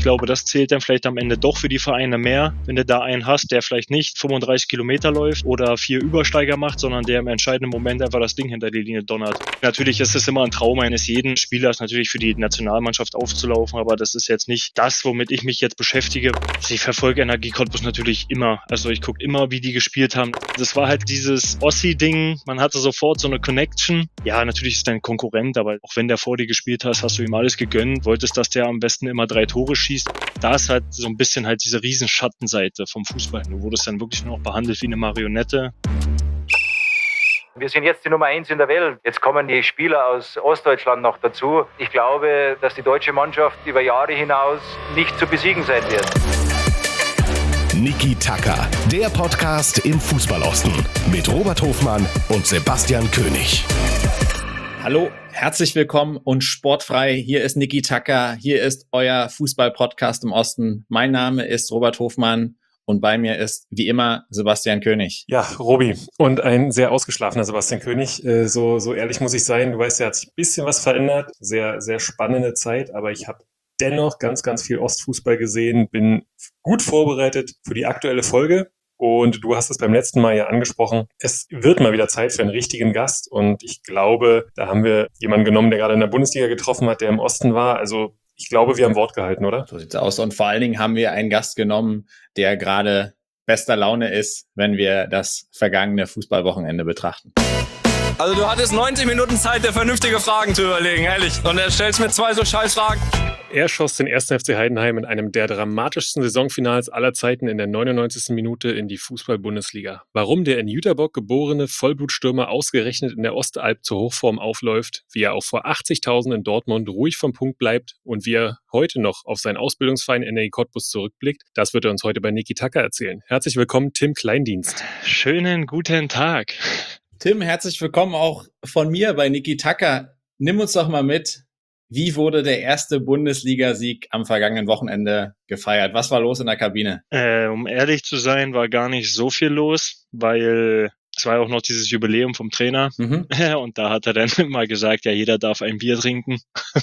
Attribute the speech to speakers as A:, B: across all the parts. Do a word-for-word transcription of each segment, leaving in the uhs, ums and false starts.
A: glaube, das zählt dann vielleicht am Ende doch für die Vereine mehr, wenn du da einen hast, der vielleicht nicht fünfunddreißig Kilometer läuft oder vier Übersteiger macht, sondern der im entscheidenden Moment einfach das Ding hinter die Linie donnert. Natürlich ist es immer ein Traum eines jeden Spielers, natürlich für die Nationalmannschaft aufzulaufen, aber das ist jetzt nicht das, womit ich mich jetzt beschäftige. Ich verfolge Energie Cottbus natürlich immer. Also ich gucke immer, wie die gespielt haben. Das war halt dieses Ossi-Ding. Man hatte sofort so eine Connection. Ja, natürlich ist er ein Konkurrent, aber auch wenn der vor dir gespielt hast, hast du ihm alles gegönnt. Wolltest, dass der am besten immer drei Tore schießt. Da ist halt so ein bisschen halt diese riesen Schattenseite vom Fußball. Du wurdest dann wirklich nur noch behandelt wie eine Marionette.
B: Wir sind jetzt die Nummer eins in der Welt. Jetzt kommen die Spieler aus Ostdeutschland noch dazu. Ich glaube, dass die deutsche Mannschaft über Jahre hinaus nicht zu besiegen sein wird.
C: Niki Tacker, der Podcast im Fußballosten mit Robert Hofmann und Sebastian König.
D: Hallo, herzlich willkommen und sportfrei. Hier ist Niki Tacker. Hier ist euer Fußball-Podcast im Osten. Mein Name ist Robert Hofmann. Und bei mir ist, wie immer, Sebastian König.
E: Ja, Robi. Und ein sehr ausgeschlafener Sebastian König. Äh, so, so ehrlich muss ich sein. Du weißt, ja, hat sich ein bisschen was verändert. Sehr, sehr spannende Zeit. Aber ich habe dennoch ganz, ganz viel Ostfußball gesehen. Bin gut vorbereitet für die aktuelle Folge. Und du hast es beim letzten Mal ja angesprochen. Es wird mal wieder Zeit für einen richtigen Gast. Und ich glaube, da haben wir jemanden genommen, der gerade in der Bundesliga getroffen hat, der im Osten war. Also ich glaube, wir haben Wort gehalten, oder?
D: So sieht's aus. Und vor allen Dingen haben wir einen Gast genommen, der gerade bester Laune ist, wenn wir das vergangene Fußballwochenende betrachten.
F: Also du hattest neunzig Minuten Zeit, dir vernünftige Fragen zu überlegen, ehrlich. Und er stellst mir zwei so scheiß Fragen.
E: Er schoss den ersten F C Heidenheim in einem der dramatischsten Saisonfinals aller Zeiten in der neunundneunzigsten Minute in die Fußball-Bundesliga. Warum der in Jüterbock geborene Vollblutstürmer ausgerechnet in der Ostalb zur Hochform aufläuft, wie er auch vor achtzigtausend in Dortmund ruhig vom Punkt bleibt und wie er heute noch auf seinen Ausbildungsverein Energie Cottbus zurückblickt, das wird er uns heute bei Niki Tacker erzählen. Herzlich willkommen, Tim Kleindienst.
A: Schönen guten Tag.
D: Tim, herzlich willkommen auch von mir bei Niki Tacker. Nimm uns doch mal mit. Wie wurde der erste Bundesliga-Sieg am vergangenen Wochenende gefeiert? Was war los in der Kabine?
A: Äh, um ehrlich zu sein, war gar nicht so viel los, weil es war ja auch noch dieses Jubiläum vom Trainer. Mhm. Und da hat er dann mal gesagt, ja, jeder darf ein Bier trinken.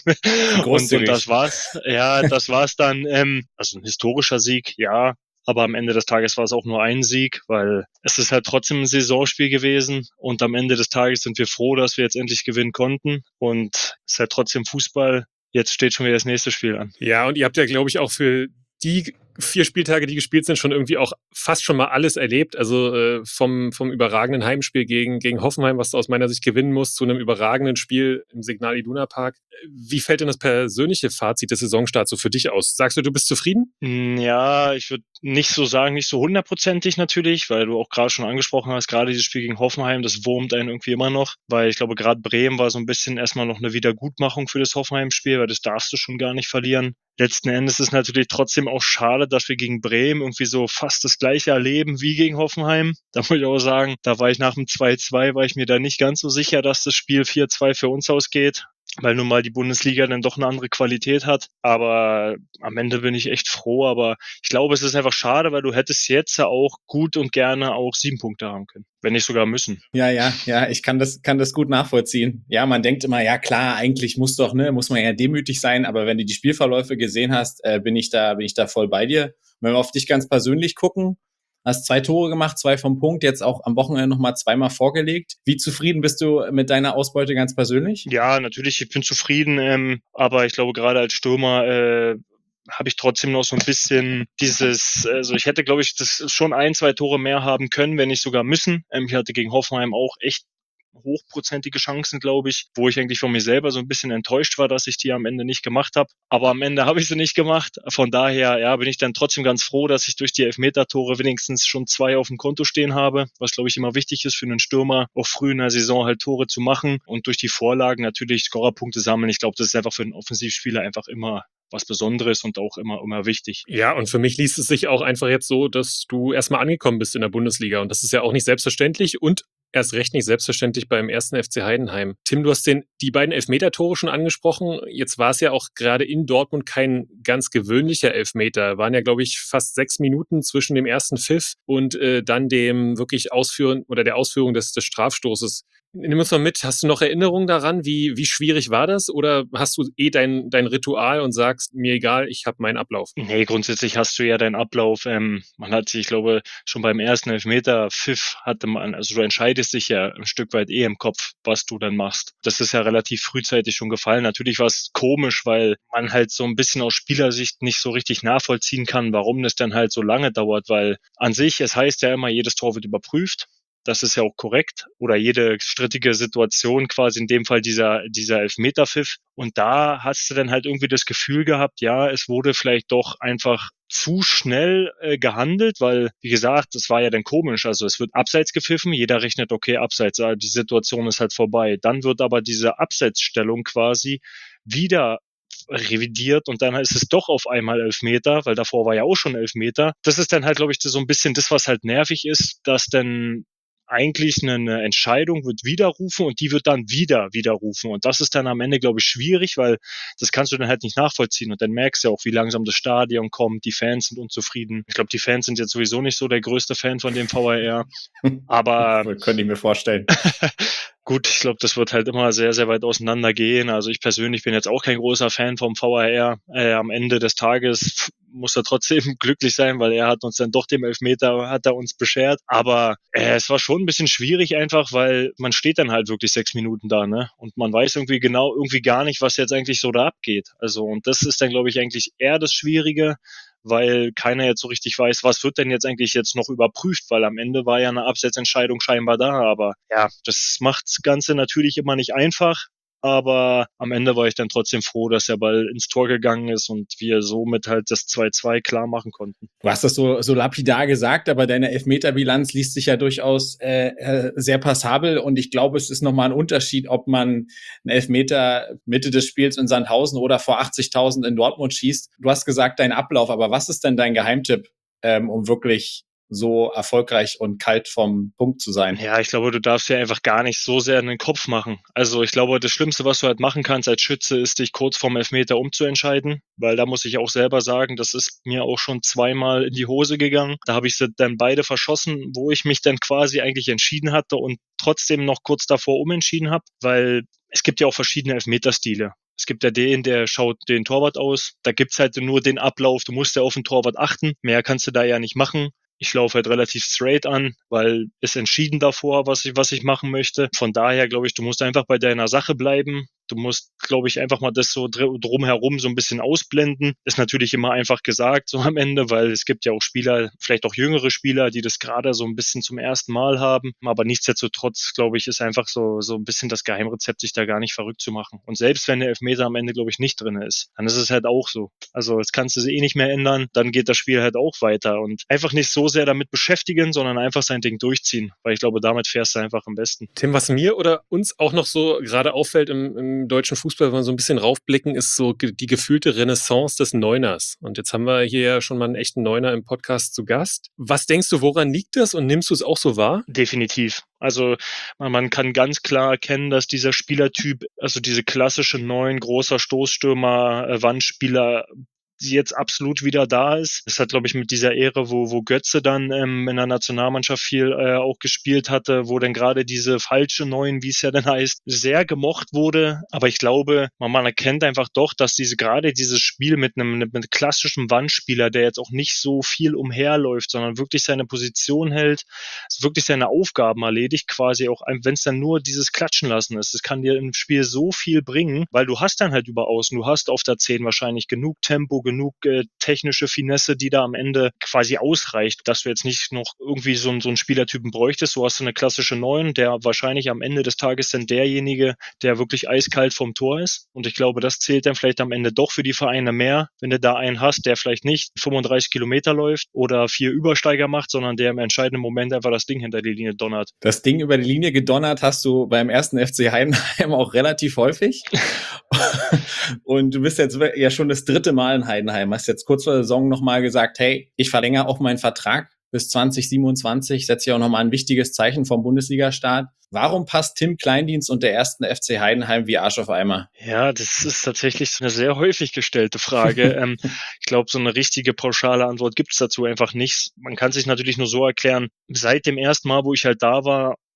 A: und, und das war's. Ja, das war's dann. Ähm, also ein historischer Sieg, ja. Aber am Ende des Tages war es auch nur ein Sieg, weil es ist halt trotzdem ein Saisonspiel gewesen. Und am Ende des Tages sind wir froh, dass wir jetzt endlich gewinnen konnten. Und es ist halt trotzdem Fußball. Jetzt steht schon wieder das nächste Spiel an.
E: Ja, und ihr habt ja, glaube ich, auch für die vier Spieltage, die gespielt sind, schon irgendwie auch fast schon mal alles erlebt. Also äh, vom, vom überragenden Heimspiel gegen, gegen Hoffenheim, was du aus meiner Sicht gewinnen musst, zu einem überragenden Spiel im Signal Iduna Park. Wie fällt denn das persönliche Fazit des Saisonstarts so für dich aus? Sagst du, du bist zufrieden?
A: Ja, ich würde nicht so sagen, nicht so hundertprozentig natürlich, weil du auch gerade schon angesprochen hast, gerade dieses Spiel gegen Hoffenheim, das wurmt einen irgendwie immer noch, weil ich glaube, gerade Bremen war so ein bisschen erstmal noch eine Wiedergutmachung für das Hoffenheim-Spiel, weil das darfst du schon gar nicht verlieren. Letzten Endes ist es natürlich trotzdem auch schade, dass wir gegen Bremen irgendwie so fast das gleiche erleben wie gegen Hoffenheim. Da muss ich auch sagen, da war ich nach dem zwei zwei, war ich mir da nicht ganz so sicher, dass das Spiel vier zwei für uns ausgeht, weil nun mal die Bundesliga dann doch eine andere Qualität hat. Aber am Ende bin ich echt froh. Aber ich glaube, es ist einfach schade, weil du hättest jetzt ja auch gut und gerne auch sieben Punkte haben können, wenn nicht sogar müssen.
D: Ja, ja, ja, ich kann das, kann das gut nachvollziehen. Ja, man denkt immer, ja klar, eigentlich muss doch, ne, muss man ja demütig sein. Aber wenn du die Spielverläufe gesehen hast, äh, bin ich da, bin ich da voll bei dir. Wenn wir auf dich ganz persönlich gucken, hast zwei Tore gemacht, zwei vom Punkt, jetzt auch am Wochenende nochmal zweimal vorgelegt. Wie zufrieden bist du mit deiner Ausbeute ganz persönlich?
A: Ja, natürlich, ich bin zufrieden, ähm, aber ich glaube, gerade als Stürmer äh, habe ich trotzdem noch so ein bisschen dieses, also ich hätte, glaube ich, das schon ein, zwei Tore mehr haben können, wenn nicht sogar müssen. Ähm, ich hatte gegen Hoffenheim auch echt hochprozentige Chancen, glaube ich, wo ich eigentlich von mir selber so ein bisschen enttäuscht war, dass ich die am Ende nicht gemacht habe. Aber am Ende habe ich sie nicht gemacht. Von daher, ja, bin ich dann trotzdem ganz froh, dass ich durch die Elfmeter-Tore wenigstens schon zwei auf dem Konto stehen habe, was, glaube ich, immer wichtig ist für einen Stürmer, auch früh in der Saison halt Tore zu machen und durch die Vorlagen natürlich Scorerpunkte sammeln. Ich glaube, das ist einfach für einen Offensivspieler einfach immer was Besonderes und auch immer, immer wichtig.
E: Ja, und für mich liest es sich auch einfach jetzt so, dass du erstmal angekommen bist in der Bundesliga. Und das ist ja auch nicht selbstverständlich und erst recht nicht selbstverständlich beim ersten F C Heidenheim. Tim, du hast den, die beiden Elfmeter-Tore schon angesprochen. Jetzt war es ja auch gerade in Dortmund kein ganz gewöhnlicher Elfmeter. Waren ja, glaube ich, fast sechs Minuten zwischen dem ersten Pfiff und äh, dann dem wirklich Ausführen oder der Ausführung des, des Strafstoßes. Nimm uns mal mit, hast du noch Erinnerungen daran? Wie, wie schwierig war das? Oder hast du eh dein, dein Ritual und sagst, mir egal, ich habe meinen Ablauf?
A: Nee, grundsätzlich hast du ja deinen Ablauf. Ähm, man hat sich, ich glaube, schon beim ersten Elfmeter Pfiff hatte man, also du entscheidest dich ja ein Stück weit eh im Kopf, was du dann machst. Das ist ja relativ frühzeitig schon gefallen. Natürlich war es komisch, weil man halt so ein bisschen aus Spielersicht nicht so richtig nachvollziehen kann, warum das dann halt so lange dauert, weil an sich, es heißt ja immer, jedes Tor wird überprüft. Das ist ja auch korrekt. Oder jede strittige Situation, quasi in dem Fall dieser, dieser Elfmeterpfiff. Und da hast du dann halt irgendwie das Gefühl gehabt, ja, es wurde vielleicht doch einfach zu schnell äh, gehandelt, weil, wie gesagt, das war ja dann komisch. Also es wird abseits gepfiffen, jeder rechnet, okay, abseits, die Situation ist halt vorbei. Dann wird aber diese Abseitsstellung quasi wieder revidiert und dann ist es doch auf einmal Elfmeter, weil davor war ja auch schon Elfmeter. Das ist dann halt, glaube ich, so ein bisschen das, was halt nervig ist, dass dann eigentlich eine Entscheidung wird widerrufen und die wird dann wieder widerrufen. Und das ist dann am Ende, glaube ich, schwierig, weil das kannst du dann halt nicht nachvollziehen. Und dann merkst du ja auch, wie langsam das Stadion kommt, die Fans sind unzufrieden. Ich glaube, die Fans sind jetzt sowieso nicht so der größte Fan von dem V A R. Aber
D: könnte ich mir vorstellen.
A: Gut, ich glaube, das wird halt immer sehr, sehr weit auseinander gehen. Also ich persönlich bin jetzt auch kein großer Fan vom V A R. Äh, am Ende des Tages muss er trotzdem glücklich sein, weil er hat uns dann doch den Elfmeter, hat er uns beschert. Aber äh, es war schon ein bisschen schwierig einfach, weil man steht dann halt wirklich sechs Minuten da, ne? Und man weiß irgendwie genau, irgendwie gar nicht, was jetzt eigentlich so da abgeht. Also und das ist dann, glaube ich, eigentlich eher das Schwierige, weil keiner jetzt so richtig weiß, was wird denn jetzt eigentlich jetzt noch überprüft, weil am Ende war ja eine Absetzentscheidung scheinbar da, aber ja, das macht das Ganze natürlich immer nicht einfach, aber am Ende war ich dann trotzdem froh, dass der Ball ins Tor gegangen ist und wir somit halt das zwei zwei klar machen konnten.
D: Du hast das so, so lapidar gesagt, aber deine Elfmeterbilanz liest sich ja durchaus äh, sehr passabel und ich glaube, es ist nochmal ein Unterschied, ob man einen Elfmeter Mitte des Spiels in Sandhausen oder vor achtzigtausend in Dortmund schießt. Du hast gesagt, dein Ablauf, aber was ist denn dein Geheimtipp, ähm, um wirklich so erfolgreich und kalt vom Punkt zu sein?
A: Ja, ich glaube, du darfst ja einfach gar nicht so sehr in den Kopf machen. Also ich glaube, das Schlimmste, was du halt machen kannst als Schütze, ist, dich kurz vorm Elfmeter umzuentscheiden, weil da muss ich auch selber sagen, das ist mir auch schon zweimal in die Hose gegangen. Da habe ich sie dann beide verschossen, wo ich mich dann quasi eigentlich entschieden hatte und trotzdem noch kurz davor umentschieden habe, weil es gibt ja auch verschiedene Elfmeterstile. Es gibt ja den, der schaut den Torwart aus. Da gibt's halt nur den Ablauf. Du musst ja auf den Torwart achten. Mehr kannst du da ja nicht machen. Ich laufe halt relativ straight an, weil es entschieden davor, was ich, was ich machen möchte. Von daher glaube ich, du musst einfach bei deiner Sache bleiben. Du musst, glaube ich, einfach mal das so drumherum so ein bisschen ausblenden. Ist natürlich immer einfach gesagt, so am Ende, weil es gibt ja auch Spieler, vielleicht auch jüngere Spieler, die das gerade so ein bisschen zum ersten Mal haben. Aber nichtsdestotrotz, glaube ich, ist einfach so, so ein bisschen das Geheimrezept, sich da gar nicht verrückt zu machen. Und selbst wenn der Elfmeter am Ende, glaube ich, nicht drin ist, dann ist es halt auch so. Also das kannst du eh nicht mehr ändern. Dann geht das Spiel halt auch weiter. Und einfach nicht so sehr damit beschäftigen, sondern einfach sein Ding durchziehen. Weil ich glaube, damit fährst du einfach am besten.
E: Tim, was mir oder uns auch noch so gerade auffällt im, im deutschen Fußball, wenn wir so ein bisschen raufblicken, ist so ge- die gefühlte Renaissance des Neuners. Und jetzt haben wir hier ja schon mal einen echten Neuner im Podcast zu Gast. Was denkst du, woran liegt das und nimmst du es auch so wahr?
A: Definitiv. Also man, man kann ganz klar erkennen, dass dieser Spielertyp, also diese klassische Neun, großer Stoßstürmer, äh, Wandspieler, die jetzt absolut wieder da ist. Das hat, glaube ich, mit dieser Ära, wo, wo Götze dann ähm, in der Nationalmannschaft viel äh, auch gespielt hatte, wo dann gerade diese falsche Neun, wie es ja dann heißt, sehr gemocht wurde. Aber ich glaube, man, man erkennt einfach doch, dass diese gerade dieses Spiel mit einem, mit einem klassischen Wandspieler, der jetzt auch nicht so viel umherläuft, sondern wirklich seine Position hält, wirklich seine Aufgaben erledigt, quasi auch, wenn es dann nur dieses Klatschen lassen ist. Das kann dir im Spiel so viel bringen, weil du hast dann halt über außen, du hast auf der zehn wahrscheinlich genug Tempo, genug äh, technische Finesse, die da am Ende quasi ausreicht, dass du jetzt nicht noch irgendwie so, so einen Spielertypen bräuchtest. So hast du eine klassische Neun, der wahrscheinlich am Ende des Tages dann derjenige, der wirklich eiskalt vom Tor ist. Und ich glaube, das zählt dann vielleicht am Ende doch für die Vereine mehr, wenn du da einen hast, der vielleicht nicht fünfunddreißig Kilometer läuft oder vier Übersteiger macht, sondern der im entscheidenden Moment einfach das Ding hinter die Linie donnert.
D: Das Ding über die Linie gedonnert hast du beim ersten F C Heidenheim auch relativ häufig. Und du bist jetzt ja schon das dritte Mal in Heidenheim. Hast jetzt kurz vor der Saison nochmal gesagt, hey, ich verlängere auch meinen Vertrag bis zwanzig siebenundzwanzig, setze ja auch nochmal ein wichtiges Zeichen vom Bundesliga-Start. Warum passt Tim Kleindienst und der ersten F C Heidenheim wie Arsch auf Eimer?
A: Ja, das ist tatsächlich so eine sehr häufig gestellte Frage. ähm, ich glaube, so eine richtige pauschale Antwort gibt es dazu einfach nicht. Man kann sich natürlich nur so erklären, seit dem ersten Mal, wo ich halt da war,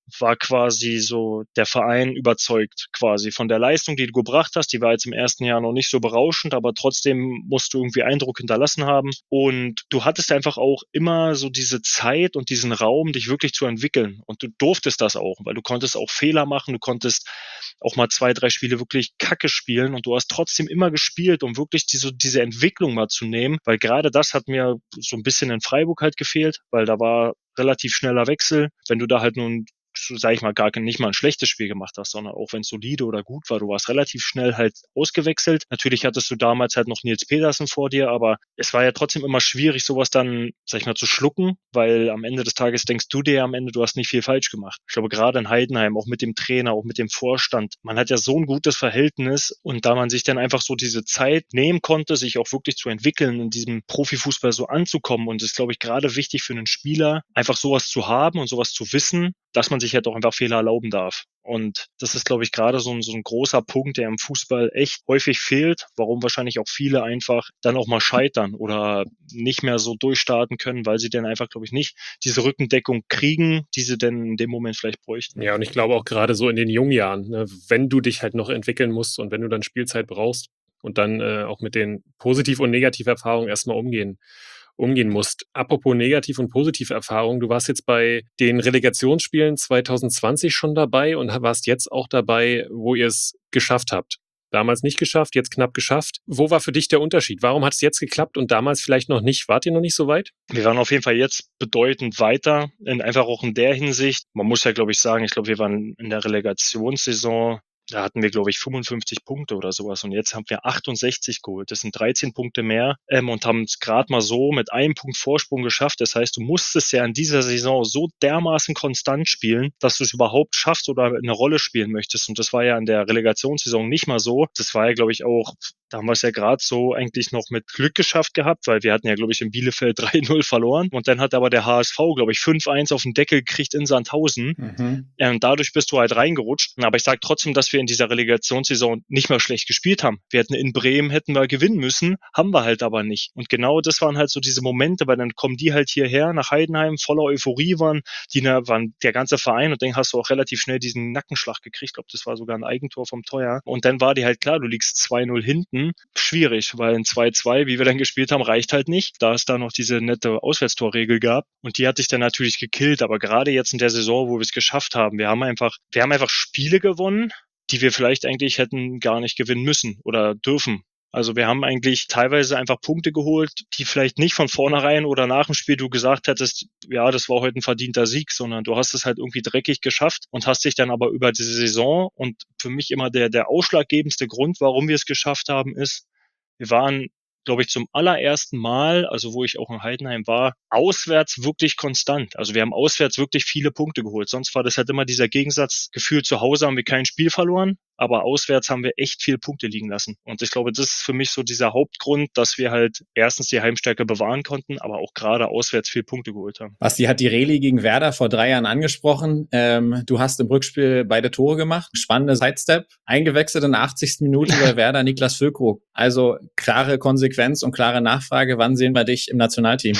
A: war quasi so der Verein überzeugt quasi von der Leistung, die du gebracht hast. Die war jetzt im ersten Jahr noch nicht so berauschend, aber trotzdem musst du irgendwie Eindruck hinterlassen haben. Und du hattest einfach auch immer so diese Zeit und diesen Raum, dich wirklich zu entwickeln. Und du durftest das auch, weil du konntest auch Fehler machen, du konntest auch mal zwei, drei Spiele wirklich Kacke spielen und du hast trotzdem immer gespielt, um wirklich diese, diese Entwicklung mal zu nehmen, weil gerade das hat mir so ein bisschen in Freiburg halt gefehlt, weil da war relativ schneller Wechsel. Wenn du da halt nun, so sag ich mal, gar nicht mal ein schlechtes Spiel gemacht hast, sondern auch wenn es solide oder gut war, du warst relativ schnell halt ausgewechselt. Natürlich hattest du damals halt noch Nils Petersen vor dir, aber es war ja trotzdem immer schwierig, sowas dann, sag ich mal, zu schlucken, weil am Ende des Tages denkst du dir am Ende, du hast nicht viel falsch gemacht. Ich glaube, gerade in Heidenheim, auch mit dem Trainer, auch mit dem Vorstand, man hat ja so ein gutes Verhältnis und da man sich dann einfach so diese Zeit nehmen konnte, sich auch wirklich zu entwickeln, in diesem Profifußball so anzukommen und es ist, glaube ich, gerade wichtig für einen Spieler, einfach sowas zu haben und sowas zu wissen, dass man sich halt auch einfach Fehler erlauben darf. Und das ist, glaube ich, gerade so ein, so ein großer Punkt, der im Fußball echt häufig fehlt, warum wahrscheinlich auch viele einfach dann auch mal scheitern oder nicht mehr so durchstarten können, weil sie dann einfach, glaube ich, nicht diese Rückendeckung kriegen, die sie denn in dem Moment vielleicht bräuchten.
E: Ja, und ich glaube auch gerade so in den jungen Jahren, ne, wenn du dich halt noch entwickeln musst und wenn du dann Spielzeit brauchst und dann äh, auch mit den Positiv- und Negativerfahrungen erstmal umgehen umgehen musst. Apropos Negativ- und Positiv-Erfahrungen, du warst jetzt bei den Relegationsspielen zwanzig zwanzig schon dabei und warst jetzt auch dabei, wo ihr es geschafft habt. Damals nicht geschafft, jetzt knapp geschafft. Wo war für dich der Unterschied? Warum hat es jetzt geklappt und damals vielleicht noch nicht? Wart ihr noch nicht so weit?
A: Wir waren auf jeden Fall jetzt bedeutend weiter, in, einfach auch in der Hinsicht. Man muss ja, glaube ich, sagen, ich glaube, wir waren in der Relegationssaison, da hatten wir, glaube ich, fünfundfünfzig Punkte oder sowas. Und jetzt haben wir achtundsechzig geholt. Das sind dreizehn Punkte mehr ähm, und haben es gerade mal so mit einem Punkt Vorsprung geschafft. Das heißt, du musstest ja in dieser Saison so dermaßen konstant spielen, dass du es überhaupt schaffst oder eine Rolle spielen möchtest. Und das war ja in der Relegationssaison nicht mal so. Das war ja, glaube ich, auch, da haben wir es ja gerade so eigentlich noch mit Glück geschafft gehabt, weil wir hatten ja, glaube ich, in Bielefeld drei null verloren. Und dann hat aber der H S V, glaube ich, fünf eins auf den Deckel gekriegt in Sandhausen. Mhm. Und dadurch bist du halt reingerutscht. Aber ich sage trotzdem, dass wir in dieser Relegationssaison nicht mal schlecht gespielt haben. Wir hätten in Bremen, hätten wir gewinnen müssen, haben wir halt aber nicht. Und genau das waren halt so diese Momente, weil dann kommen die halt hierher nach Heidenheim, voller Euphorie waren, die waren der ganze Verein und dann hast du auch relativ schnell diesen Nackenschlag gekriegt. Ich glaube, das war sogar ein Eigentor vom Teuer. Und dann war dir halt klar, du liegst zwei null hinten. Schwierig, weil ein zwei zwei, wie wir dann gespielt haben, reicht halt nicht, da es da noch diese nette Auswärtstorregel gab. Und die hat dich dann natürlich gekillt. Aber gerade jetzt in der Saison, wo wir es geschafft haben, wir haben einfach, wir haben einfach Spiele gewonnen, die wir vielleicht eigentlich hätten gar nicht gewinnen müssen oder dürfen. Also wir haben eigentlich teilweise einfach Punkte geholt, die vielleicht nicht von vornherein oder nach dem Spiel du gesagt hättest, ja, das war heute ein verdienter Sieg, sondern du hast es halt irgendwie dreckig geschafft und hast dich dann aber über diese Saison und für mich immer der, der ausschlaggebendste Grund, warum wir es geschafft haben, ist, wir waren, glaube ich, zum allerersten Mal, also wo ich auch in Heidenheim war, auswärts wirklich konstant. Also wir haben auswärts wirklich viele Punkte geholt. Sonst war das halt immer dieser Gegensatz, gefühlt zu Hause haben wir kein Spiel verloren, aber auswärts haben wir echt viele Punkte liegen lassen. Und ich glaube, das ist für mich so dieser Hauptgrund, dass wir halt erstens die Heimstärke bewahren konnten, aber auch gerade auswärts viele Punkte geholt haben.
D: Basti hat die Reli gegen Werder vor drei Jahren angesprochen. Ähm, du hast im Rückspiel beide Tore gemacht. Spannende Sidestep. Eingewechselt in der achtzigsten Minute bei Werder Niklas Füllkrug. Also klare Konsequenz und klare Nachfrage. Wann sehen wir dich im Nationalteam?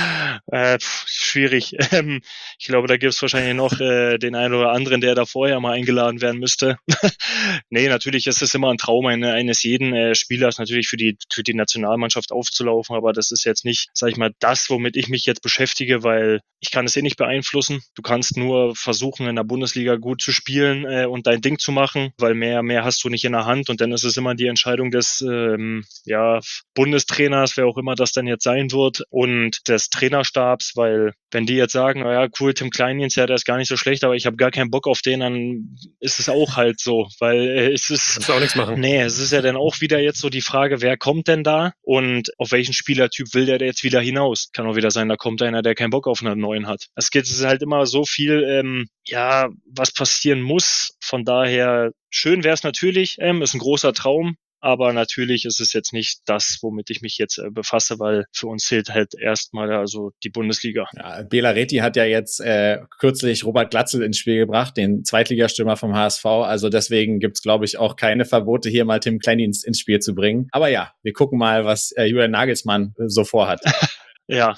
A: Äh, pff, schwierig. Ähm, ich glaube, da gibt es wahrscheinlich noch äh, den einen oder anderen, der da vorher mal eingeladen werden müsste. Nee, natürlich ist es immer ein Traum eine, eines jeden äh, Spielers, natürlich für die für die Nationalmannschaft aufzulaufen, aber das ist jetzt nicht, sag ich mal, das, womit ich mich jetzt beschäftige, weil ich kann es eh nicht beeinflussen. Du kannst nur versuchen, in der Bundesliga gut zu spielen äh, und dein Ding zu machen, weil mehr mehr hast du nicht in der Hand und dann ist es immer die Entscheidung des ähm, ja, Bundestrainers, wer auch immer das dann jetzt sein wird und des Trainerstabs, weil wenn die jetzt sagen, naja, cool, Tim Kleindienst, ja, der ist gar nicht so schlecht, aber ich habe gar keinen Bock auf den, dann ist es auch halt so, weil äh, es ist...
E: Kannst du auch nichts machen.
A: Nee, es ist ja dann auch wieder jetzt so die Frage, wer kommt denn da und auf welchen Spielertyp will der jetzt wieder hinaus? Kann auch wieder sein, da kommt einer, der keinen Bock auf einen neuen hat. Es geht, es ist halt immer so viel, ähm, ja, was passieren muss. Von daher, schön wäre es natürlich, ähm, ist ein großer Traum. Aber natürlich ist es jetzt nicht das, womit ich mich jetzt äh, befasse, weil für uns zählt halt erstmal also die Bundesliga.
D: Ja, Bela Reti hat ja jetzt äh, kürzlich Robert Glatzel ins Spiel gebracht, den Zweitligastürmer vom H S V. Also deswegen gibt's, glaube ich, auch keine Verbote, hier mal Tim Kleindienst ins Spiel zu bringen. Aber ja, wir gucken mal, was äh, Julian Nagelsmann äh, so vorhat.
A: Ja.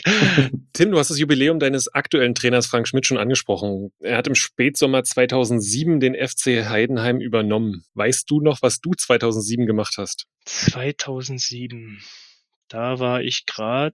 E: Tim, du hast das Jubiläum deines aktuellen Trainers Frank Schmidt schon angesprochen. Er hat im Spätsommer zweitausendsieben den F C Heidenheim übernommen. Weißt du noch, was du zweitausendsieben gemacht hast?
A: zweitausendsieben, da war ich gerade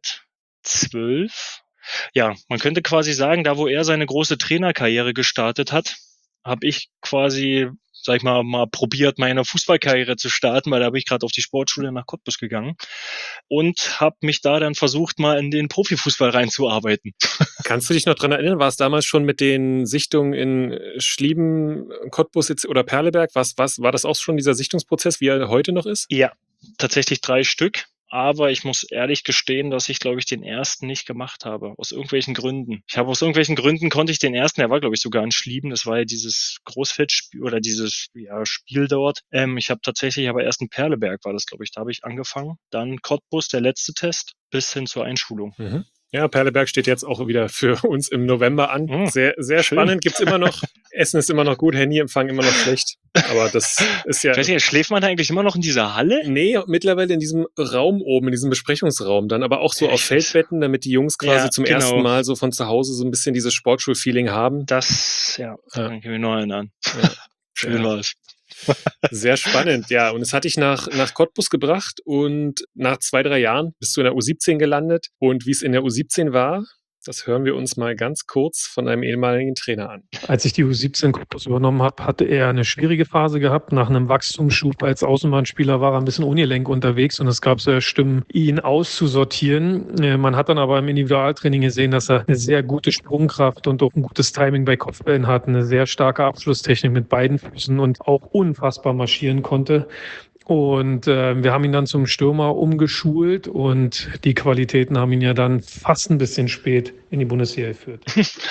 A: zwölf. Ja, man könnte quasi sagen, da wo er seine große Trainerkarriere gestartet hat, habe ich quasi, sag ich mal, mal probiert, meine Fußballkarriere zu starten, weil da bin ich gerade auf die Sportschule nach Cottbus gegangen und habe mich da dann versucht, mal in den Profifußball reinzuarbeiten.
E: Kannst du dich noch dran erinnern, war es damals schon mit den Sichtungen in Schlieben, Cottbus jetzt oder Perleberg? Was, was, war das auch schon dieser Sichtungsprozess, wie er heute noch ist?
A: Ja, tatsächlich drei Stück. Aber ich muss ehrlich gestehen, dass ich, glaube ich, den ersten nicht gemacht habe. Aus irgendwelchen Gründen. Ich habe aus irgendwelchen Gründen konnte ich den ersten, der war, glaube ich, sogar in Schlieben. Das war ja dieses Großfeldspiel oder dieses ja, Spiel dort. Ähm, ich habe tatsächlich aber erst in Perleberg war das, glaube ich. Da habe ich angefangen. Dann Cottbus, der letzte Test, bis hin zur Einschulung.
E: Mhm. Ja, Perleberg steht jetzt auch wieder für uns im November an.
A: Mhm.
E: Sehr, sehr
A: Schön.
E: spannend. Gibt's immer noch. Essen ist immer noch gut, Handyempfang immer noch schlecht. Aber das ist ja.
A: Ich weiß nicht, schläft man da eigentlich immer noch in dieser Halle?
E: Nee, mittlerweile in diesem Raum oben, in diesem Besprechungsraum dann, aber auch so auf Feldbetten, damit die Jungs quasi
A: Ja,
E: zum
A: genau.
E: ersten Mal so von zu Hause so ein bisschen dieses Sportschul-Feeling haben.
A: Das, ja,
E: Ja.
A: kann ich mich noch erinnern.
E: Ja.
A: Schön
E: Ja.
A: war's.
E: Sehr spannend, ja. Und es hat dich nach, nach Cottbus gebracht und nach zwei, drei Jahren bist du in der U siebzehn gelandet. Und wie es in der U siebzehn war, das hören wir uns mal ganz kurz von einem ehemaligen Trainer an.
G: Als ich die U siebzehn Cottbus übernommen habe, hatte er eine schwierige Phase gehabt. Nach einem Wachstumsschub als Außenbahnspieler war er ein bisschen ungelenk unterwegs und es gab so Stimmen, ihn auszusortieren. Äh, Man hat dann aber im Individualtraining gesehen, dass er eine sehr gute Sprungkraft und auch ein gutes Timing bei Kopfbällen hat, eine sehr starke Abschlusstechnik mit beiden Füßen und auch unfassbar marschieren konnte. Und äh, wir haben ihn dann zum Stürmer umgeschult und die Qualitäten haben ihn ja dann fast ein bisschen spät in die Bundesliga geführt.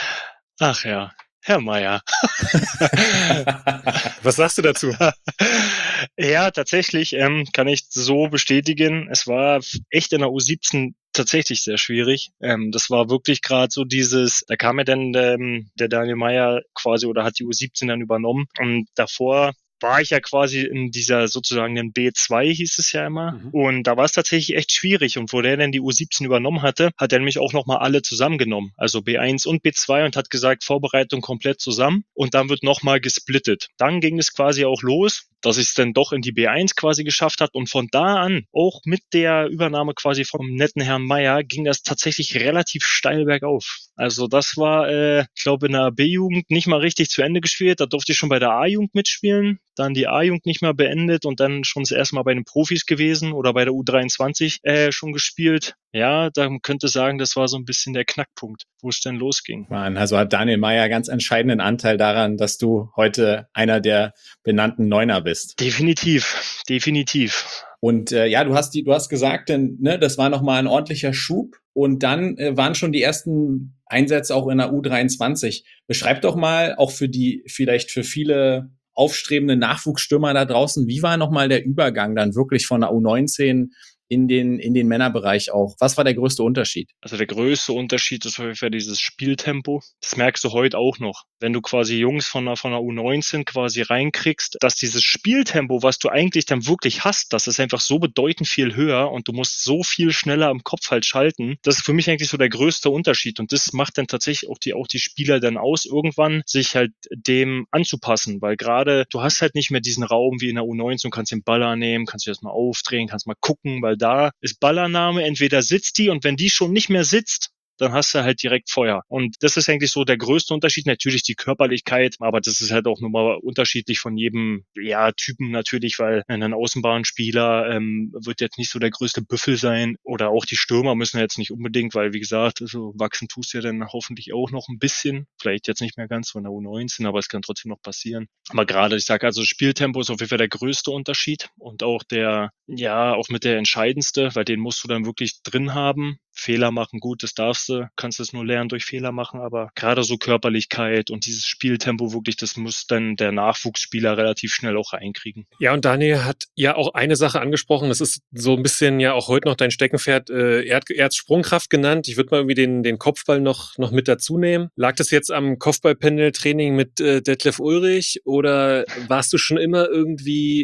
A: Ach ja, Herr Meier.
E: Was sagst du dazu?
A: Ja, tatsächlich ähm, kann ich so bestätigen. Es war echt in der U siebzehn tatsächlich sehr schwierig. Ähm, das war wirklich gerade so dieses, da kam ja dann ähm, der Daniel Meier quasi oder hat die U siebzehn dann übernommen und davor war ich ja quasi in dieser sozusagen den B zwei, hieß es ja immer.
E: Mhm.
A: Und da war es tatsächlich echt schwierig. Und wo der dann die U siebzehn übernommen hatte, hat er nämlich auch nochmal alle zusammengenommen. Also B eins und B zwei und hat gesagt, Vorbereitung komplett zusammen. Und dann wird nochmal gesplittet. Dann ging es quasi auch los, dass ich es dann doch in die B eins quasi geschafft hat. Und von da an, auch mit der Übernahme quasi vom netten Herrn Meier, ging das tatsächlich relativ steil bergauf. Also das war, äh, ich glaube, in der B-Jugend nicht mal richtig zu Ende gespielt. Da durfte ich schon bei der A-Jugend mitspielen. Dann die A-Jugend nicht mehr beendet und dann schon das erste Mal bei den Profis gewesen oder bei der U dreiundzwanzig äh, schon gespielt. Ja, da könnte sagen, das war so ein bisschen der Knackpunkt, wo es denn losging.
D: Mann, also hat Daniel Meier ganz entscheidenden Anteil daran, dass du heute einer der benannten Neuner bist.
A: Definitiv, definitiv.
D: Und äh, ja, du hast die, du hast gesagt, denn, ne, das war nochmal ein ordentlicher Schub. Und dann äh, waren schon die ersten Einsätze auch in der U dreiundzwanzig. Beschreib doch mal, auch für die, vielleicht für viele aufstrebende Nachwuchsstürmer da draußen, wie war nochmal der Übergang dann wirklich von der U neunzehn in den, in den Männerbereich auch? Was war der größte Unterschied?
A: Also der größte Unterschied ist auf jeden Fall dieses Spieltempo. Das merkst du heute auch noch. Wenn du quasi Jungs von der, von der U neunzehn quasi reinkriegst, dass dieses Spieltempo, was du eigentlich dann wirklich hast, das ist einfach so bedeutend viel höher und du musst so viel schneller im Kopf halt schalten. Das ist für mich eigentlich so der größte Unterschied und das macht dann tatsächlich auch die, auch die Spieler dann aus, irgendwann sich halt dem anzupassen, weil gerade du hast halt nicht mehr diesen Raum wie in der U neunzehn, du kannst den Baller nehmen, kannst du das mal aufdrehen, kannst mal gucken, weil da ist Ballannahme, entweder sitzt die und wenn die schon nicht mehr sitzt, dann hast du halt direkt Feuer. Und das ist eigentlich so der größte Unterschied. Natürlich die Körperlichkeit, aber das ist halt auch nochmal unterschiedlich von jedem ja, Typen natürlich, weil ein Außenbahnspieler ähm, wird jetzt nicht so der größte Büffel sein oder auch die Stürmer müssen jetzt nicht unbedingt, weil wie gesagt, so wachsen tust du ja dann hoffentlich auch noch ein bisschen. Vielleicht jetzt nicht mehr ganz so in der U neunzehn, aber es kann trotzdem noch passieren. Aber gerade, ich sage also, Spieltempo ist auf jeden Fall der größte Unterschied und auch der, ja, auch mit der entscheidendste, weil den musst du dann wirklich drin haben. Fehler machen, gut, das darfst du, kannst es nur lernen durch Fehler machen, aber gerade so Körperlichkeit und dieses Spieltempo wirklich, das muss dann der Nachwuchsspieler relativ schnell auch reinkriegen.
E: Ja, und Daniel hat ja auch eine Sache angesprochen, das ist so ein bisschen ja auch heute noch dein Steckenpferd, äh, er hat er hat Sprungkraft genannt, ich würde mal irgendwie den, den Kopfball noch, noch mit dazu nehmen. Lag das jetzt am Kopfballpendeltraining mit äh, Detlef Ulrich oder warst du schon immer irgendwie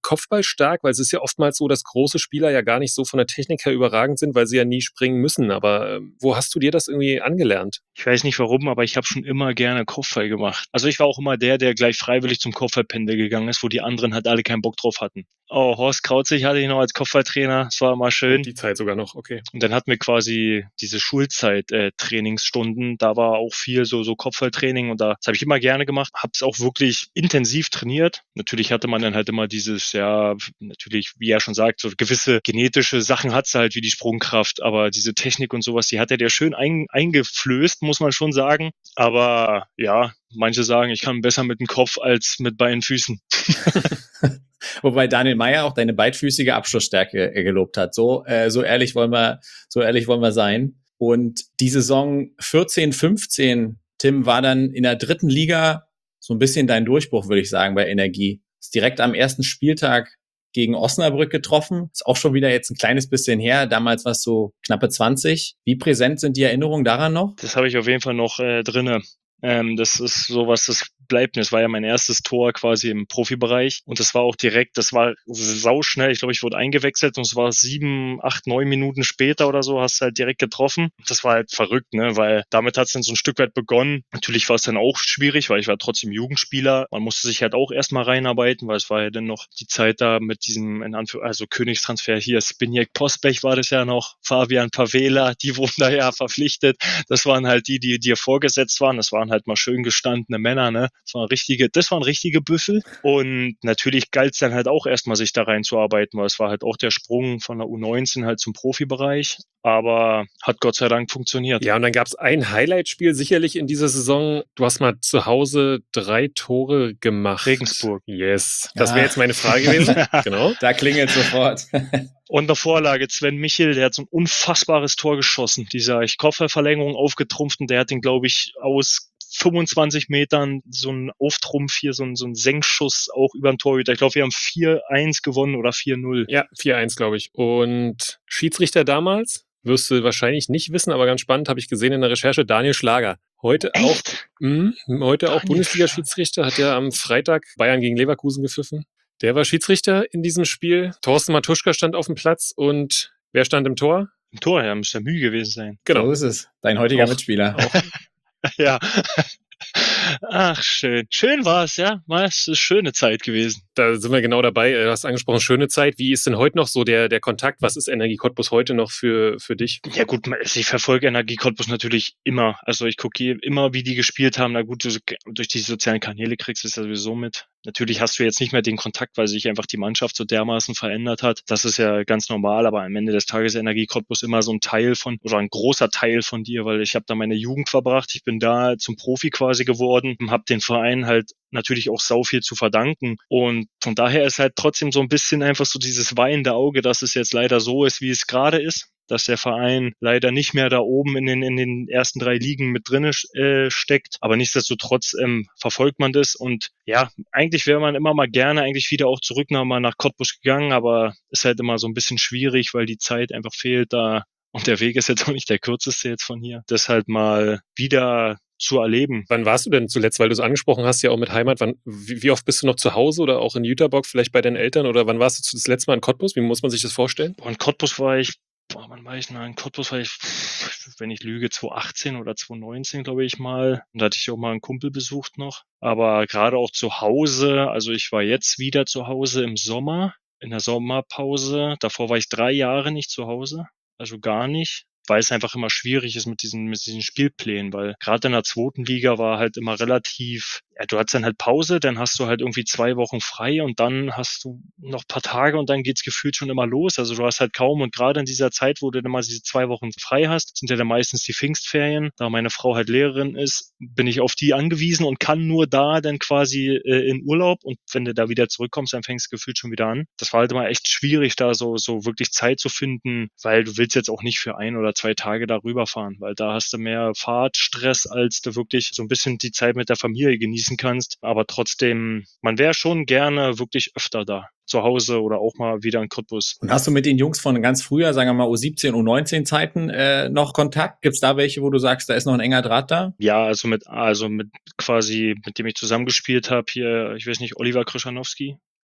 E: Kopfball stark? Weil es ist ja oftmals so, dass große Spieler ja gar nicht so von der Technik her überragend sind, weil sie ja nie springen müssen. Aber äh, wo hast du dir das irgendwie angelernt?
A: Ich weiß nicht warum, aber ich habe schon immer gerne Kopfball gemacht. Also ich war auch immer der, der gleich freiwillig zum Kopfballpendel gegangen ist, wo die anderen halt alle keinen Bock drauf hatten. Oh, Horst Krauzig hatte ich noch als Kopfballtrainer. Das war immer schön.
E: Die Zeit sogar noch, okay.
A: Und dann hatten wir quasi diese Schulzeit äh, Trainingsstunden. Da war auch viel so so Kopfballtraining und da, das habe ich immer gerne gemacht. Habe es auch wirklich intensiv trainiert. Natürlich hatte man dann halt immer dieses, ja, natürlich, wie er schon sagt, so gewisse genetische Sachen hat's halt, wie die Sprungkraft. Aber diese Technik und sowas, die hat er dir schön ein, eingeflößt, muss man schon sagen. Aber ja, manche sagen, ich kann besser mit dem Kopf als mit beiden Füßen.
D: Wobei Daniel Meyer auch deine beidfüßige Abschlussstärke gelobt hat. So, äh, so ehrlich wollen wir, so ehrlich wollen wir sein. Und die Saison vierzehn, fünfzehn, Tim, war dann in der dritten Liga so ein bisschen dein Durchbruch, würde ich sagen, bei Energie. Ist direkt am ersten Spieltag gegen Osnabrück getroffen. Ist auch schon wieder jetzt ein kleines bisschen her. Damals war es so knappe zwanzig. Wie präsent sind die Erinnerungen daran noch?
A: Das habe ich auf jeden Fall noch äh, drinne. Ähm, das ist sowas, das bleibt mir. Das war ja mein erstes Tor quasi im Profibereich und das war auch direkt, das war sauschnell. Ich glaube, ich wurde eingewechselt und es war sieben, acht, neun Minuten später oder so, hast du halt direkt getroffen. Das war halt verrückt, ne, weil damit hat es dann so ein Stück weit begonnen. Natürlich war es dann auch schwierig, weil ich war trotzdem Jugendspieler. Man musste sich halt auch erstmal reinarbeiten, weil es war ja dann noch die Zeit da mit diesem, in Anführungszeichen, also Königstransfer hier, Spinjek Posbech war das ja noch, Fabian Pavela, die wurden da ja verpflichtet. Das waren halt die, die dir vorgesetzt waren. Das waren halt mal schön gestandene Männer, ne? Das waren richtige, das waren richtige Büffel. Und natürlich galt es dann halt auch erstmal, sich da reinzuarbeiten, weil es war halt auch der Sprung von der U neunzehn halt zum Profibereich. Aber hat Gott sei Dank funktioniert.
E: Ja, und dann gab es ein Highlight-Spiel sicherlich in dieser Saison. Du hast mal zu Hause drei Tore gemacht.
A: Regensburg.
E: Yes. Das
D: Ja.
E: wäre jetzt meine Frage gewesen. Genau.
D: Da klingelt sofort.
A: Und der Vorlage, Sven Michel, der hat so ein unfassbares Tor geschossen. Dieser Kopfballverlängerung aufgetrumpft und der hat den, glaube ich, aus fünfundzwanzig Metern so ein Auftrumpf hier, so ein, so ein Senkschuss auch über den Torhüter. Ich glaube, wir haben vier eins gewonnen oder vier null.
E: Ja, vier eins, glaube ich. Und Schiedsrichter damals? Wirst du wahrscheinlich nicht wissen, aber ganz spannend, habe ich gesehen in der Recherche, Daniel Schlager. Heute
A: Echt?
E: auch, mh, heute auch
A: Daniel
E: Bundesliga-Schiedsrichter, hat ja am Freitag Bayern gegen Leverkusen gepfiffen. Der war Schiedsrichter in diesem Spiel. Thorsten Matuschka stand auf dem Platz und wer stand im Tor?
A: Im Tor, ja, müsste Mühe gewesen sein.
E: Genau.
D: So ist es. Dein heutiger
E: Auch-
D: Mitspieler.
E: Auch
A: Ja. Ach, schön. Schön war es, ja. War es eine schöne Zeit gewesen.
E: Da sind wir genau dabei. Du hast angesprochen, schöne Zeit. Wie ist denn heute noch so der, der Kontakt? Was ist Energie Cottbus heute noch für, für dich?
A: Ja gut, ich verfolge Energie Cottbus natürlich immer. Also ich gucke immer, wie die gespielt haben. Na gut, durch die sozialen Kanäle kriegst du es ja sowieso mit. Natürlich hast du jetzt nicht mehr den Kontakt, weil sich einfach die Mannschaft so dermaßen verändert hat. Das ist ja ganz normal, aber am Ende des Tages ist Energie Cottbus immer so ein Teil von, oder ein großer Teil von dir, weil ich habe da meine Jugend verbracht. Ich bin da zum Profi quasi geworden, habe den Verein halt natürlich auch sau viel zu verdanken. Und von daher ist halt trotzdem so ein bisschen einfach so dieses weinende Auge, dass es jetzt leider so ist, wie es gerade ist. Dass der Verein leider nicht mehr da oben in den in den ersten drei Ligen mit drinne äh, steckt. Aber nichtsdestotrotz ähm, verfolgt man das. Und ja, eigentlich wäre man immer mal gerne eigentlich wieder auch zurück nach, mal nach Cottbus gegangen. Aber ist halt immer so ein bisschen schwierig, weil die Zeit einfach fehlt da. Und der Weg ist jetzt auch nicht der kürzeste jetzt von hier. Das halt mal wieder zu erleben.
E: Wann warst du denn zuletzt, weil du es angesprochen hast, ja auch mit Heimat, wann, wie, wie oft bist du noch zu Hause oder auch in Jüterbock, vielleicht bei deinen Eltern oder wann warst du das letzte Mal in Cottbus? Wie muss man sich das vorstellen?
A: Und in Cottbus war ich, boah, wann war ich noch? In Cottbus war ich, wenn ich lüge, zwanzig achtzehn oder zwanzig neunzehn, glaube ich mal. Und da hatte ich auch mal einen Kumpel besucht noch. Aber gerade auch zu Hause, also ich war jetzt wieder zu Hause im Sommer, in der Sommerpause. Davor war ich drei Jahre nicht zu Hause, also gar nicht. Weil es einfach immer schwierig ist mit diesen, mit diesen Spielplänen, weil gerade in der zweiten Liga war halt immer relativ, ja, du hattest dann halt Pause, dann hast du halt irgendwie zwei Wochen frei und dann hast du noch ein paar Tage und dann geht's gefühlt schon immer los. Also du hast halt kaum, und gerade in dieser Zeit, wo du dann mal diese zwei Wochen frei hast, sind ja dann meistens die Pfingstferien. Da meine Frau halt Lehrerin ist, bin ich auf die angewiesen und kann nur da dann quasi äh, in Urlaub, und wenn du da wieder zurückkommst, dann fängst du gefühlt schon wieder an. Das war halt immer echt schwierig, da so, so wirklich Zeit zu finden, weil du willst jetzt auch nicht für ein oder zwei Tage darüber fahren, weil da hast du mehr Fahrtstress, als du wirklich so ein bisschen die Zeit mit der Familie genießen kannst. Aber trotzdem, man wäre schon gerne wirklich öfter da. Zu Hause oder auch mal wieder in Cottbus.
D: Und hast du mit den Jungs von ganz früher, sagen wir mal U siebzehn, U neunzehn Zeiten äh, noch Kontakt? Gibt's da welche, wo du sagst, da ist noch ein enger Draht da?
A: Ja, also mit, also mit quasi, mit dem ich zusammengespielt habe, hier, ich weiß nicht, Oliver Krischanowski.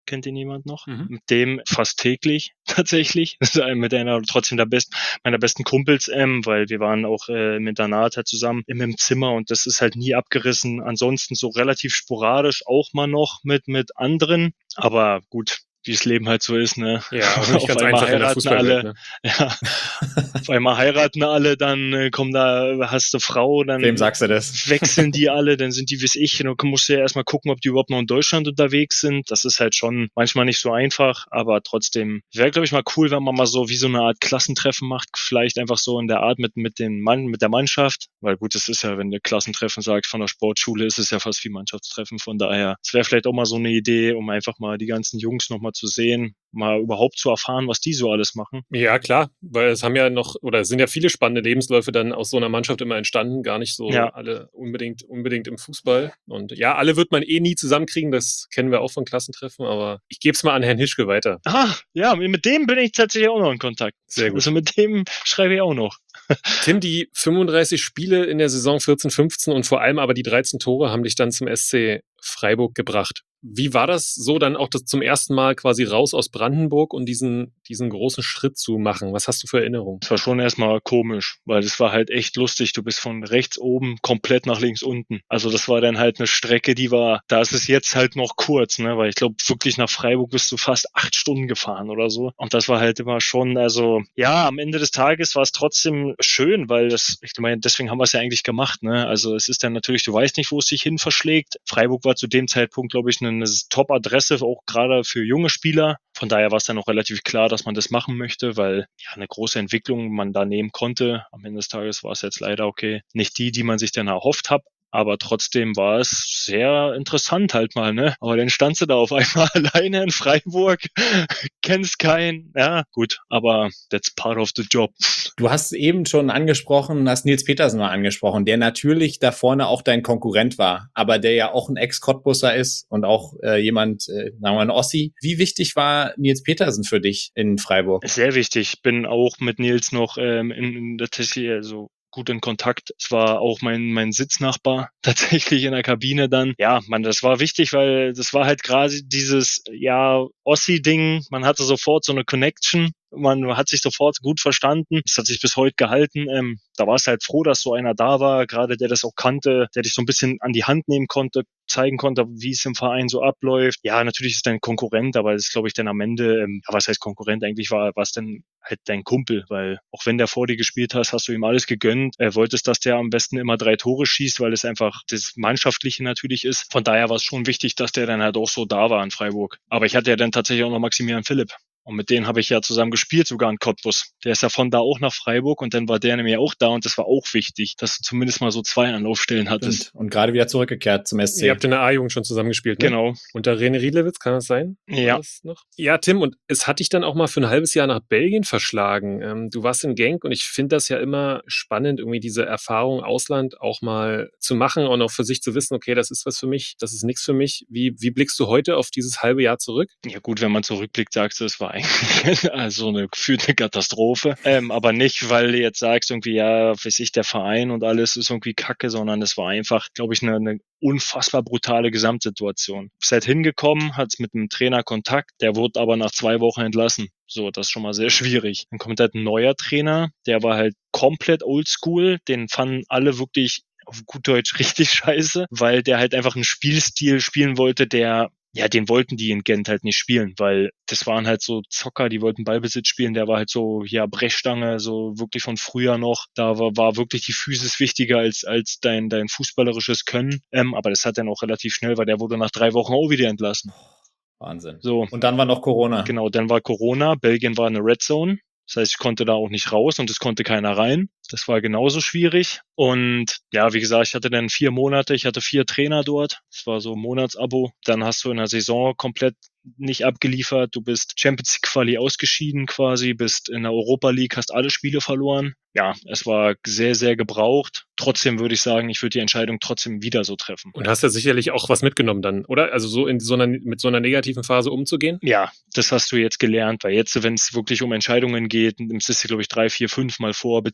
A: kennt ihn jemand noch?
E: Mhm.
A: Mit dem fast täglich tatsächlich. Das ist ein- mit einer trotzdem der best, meiner besten Kumpels, ähm, weil wir waren auch äh, im Internat halt zusammen im, im Zimmer und das ist halt nie abgerissen. Ansonsten so relativ sporadisch auch mal noch mit, mit anderen. Aber gut, wie das Leben halt so ist, ne?
E: Ja, auch nicht
A: Auf
E: ganz
A: einmal
E: einfach in der
A: heiraten
E: Fußballwelt.
A: alle.
E: Ne?
A: Ja, auf einmal heiraten alle, dann äh, kommen da, hast du Frau, dann
D: Wem sagst du das?
A: wechseln die alle, dann sind die, wie ich, dann musst du ja erstmal gucken, ob die überhaupt noch in Deutschland unterwegs sind. Das ist halt schon manchmal nicht so einfach, aber trotzdem wäre, glaube ich, mal cool, wenn man mal so wie so eine Art Klassentreffen macht, vielleicht einfach so in der Art mit, mit den Mann, mit der Mannschaft, weil gut, das ist ja, wenn du Klassentreffen sagst von der Sportschule, ist es ja fast wie Mannschaftstreffen, von daher, es wäre vielleicht auch mal so eine Idee, um einfach mal die ganzen Jungs nochmal zu sehen, mal überhaupt zu erfahren, was die so alles machen.
E: Ja, klar, weil es haben ja noch, oder es sind ja viele spannende Lebensläufe dann aus so einer Mannschaft immer entstanden, gar nicht so
A: Ja.
E: alle unbedingt, unbedingt im Fußball. Und ja, alle wird man eh nie zusammenkriegen, das kennen wir auch von Klassentreffen, aber ich gebe es mal an Herrn Hischke weiter.
A: Ah, ja, mit dem bin ich tatsächlich auch noch in Kontakt.
E: Sehr gut.
A: Also mit dem schreibe ich auch noch.
E: Tim, die fünfunddreißig Spiele in der Saison vierzehn fünfzehn und vor allem aber die dreizehn Tore haben dich dann zum S C Freiburg gebracht. Wie war das so, dann auch das zum ersten Mal quasi raus aus Brandenburg und diesen, diesen großen Schritt zu machen? Was hast du für Erinnerungen?
A: Es war schon erstmal komisch, weil es war halt echt lustig. Du bist von rechts oben komplett nach links unten. Also das war dann halt eine Strecke, die war, da ist es jetzt halt noch kurz, ne, weil ich glaube wirklich nach Freiburg bist du fast acht Stunden gefahren oder so. Und das war halt immer schon, also ja, am Ende des Tages war es trotzdem schön, weil das, ich meine, deswegen haben wir es ja eigentlich gemacht, ne. Also es ist dann natürlich, du weißt nicht, wo es dich hin verschlägt. Freiburg war zu dem Zeitpunkt, glaube ich, eine, eine Top-Adresse, auch gerade für junge Spieler. Von daher war es dann auch relativ klar, dass man das machen möchte, weil ja eine große Entwicklung man da nehmen konnte. Am Ende des Tages war es jetzt leider okay, nicht die, die man sich dann erhofft hat. Aber trotzdem war es sehr interessant halt mal, ne? Aber dann standst du da auf einmal alleine in Freiburg, kennst keinen, ja, gut, aber that's part of the job.
D: Du hast eben schon angesprochen, hast Nils Petersen mal angesprochen, der natürlich da vorne auch dein Konkurrent war, aber der ja auch ein Ex-Cottbusser ist und auch äh, jemand, äh, sagen wir mal ein Ossi. Wie wichtig war Nils Petersen für dich in Freiburg?
A: Sehr wichtig. Bin auch mit Nils noch ähm, in, in der Tessie, also gut in Kontakt. Es war auch mein mein Sitznachbar tatsächlich in der Kabine dann. Ja, man, das war wichtig, weil das war halt gerade dieses ja Ossi-Ding. Man hatte sofort so eine Connection. Man hat sich sofort gut verstanden. Das hat sich bis heute gehalten. Ähm, da war es halt froh, dass so einer da war, gerade der das auch kannte, der dich so ein bisschen an die Hand nehmen konnte, zeigen konnte, wie es im Verein so abläuft. Ja, natürlich ist dein Konkurrent, aber das ist, glaube ich, dann am Ende, ähm, ja, was heißt Konkurrent? Eigentlich war war es dann halt dein Kumpel, weil auch wenn der vor dir gespielt hast, hast du ihm alles gegönnt. Er wolltest, dass der am besten immer drei Tore schießt, weil es einfach das Mannschaftliche natürlich ist. Von daher war es schon wichtig, dass der dann halt auch so da war in Freiburg. Aber ich hatte ja dann tatsächlich auch noch Maximilian Philipp. Und mit denen habe ich ja zusammen gespielt, sogar in Cottbus. Der ist ja von da auch nach Freiburg und dann war der nämlich auch da und das war auch wichtig, dass du zumindest mal so zwei Anlaufstellen hattest.
D: Und, und gerade wieder zurückgekehrt zum S C.
E: Ihr habt in der A-Jugend schon zusammengespielt, ne?
A: Genau.
E: Unter René Riedlewitz, kann das sein?
A: Ja.
E: War das noch? Ja, Tim, und es hat dich dann auch mal für ein halbes Jahr nach Belgien verschlagen. Ähm, du warst in Genk und ich finde das ja immer spannend, irgendwie diese Erfahrung Ausland auch mal zu machen und auch für sich zu wissen, okay, das ist was für mich, das ist nichts für mich. Wie, wie blickst du heute auf dieses halbe Jahr zurück?
A: Ja gut, wenn man zurückblickt, sagst du, es war eigentlich also eine gefühlte Katastrophe. Ähm, aber nicht, weil du jetzt sagst, irgendwie, ja, weiß ich, der Verein und alles ist irgendwie kacke, sondern es war einfach, glaube ich, eine, eine unfassbar brutale Gesamtsituation. Bist halt hingekommen, hat's mit einem Trainer Kontakt, der wurde aber nach zwei Wochen entlassen. So, das ist schon mal sehr schwierig. Dann kommt halt ein neuer Trainer, der war halt komplett oldschool, den fanden alle wirklich auf gut Deutsch richtig scheiße, weil der halt einfach einen Spielstil spielen wollte, der ja, den wollten die in Gent halt nicht spielen, weil das waren halt so Zocker, die wollten Ballbesitz spielen, der war halt so, ja, Brechstange, so wirklich von früher noch. Da war, war wirklich die Physis wichtiger als, als dein, dein fußballerisches Können. Ähm, aber das hat dann auch relativ schnell, weil der wurde nach drei Wochen auch wieder entlassen.
D: Wahnsinn.
A: So.
D: Und dann war noch Corona.
A: Genau, dann war Corona, Belgien war eine Red Zone. Das heißt, ich konnte da auch nicht raus und es konnte keiner rein. Das war genauso schwierig. Und ja, wie gesagt, ich hatte dann vier Monate, ich hatte vier Trainer dort. Das war so ein Monatsabo. Dann hast du in der Saison komplett nicht abgeliefert. Du bist Champions League Quali ausgeschieden quasi, bist in der Europa League, hast alle Spiele verloren. Ja, es war sehr, sehr gebraucht. Trotzdem würde ich sagen, ich würde die Entscheidung trotzdem wieder so treffen.
E: Und hast ja sicherlich auch was mitgenommen dann, oder? Also so in so einer, mit so einer negativen Phase umzugehen?
A: Ja, das hast du jetzt gelernt, weil jetzt, wenn es wirklich um Entscheidungen geht, nimmst du, glaube ich, drei, vier, fünf Mal vor, beziehst alle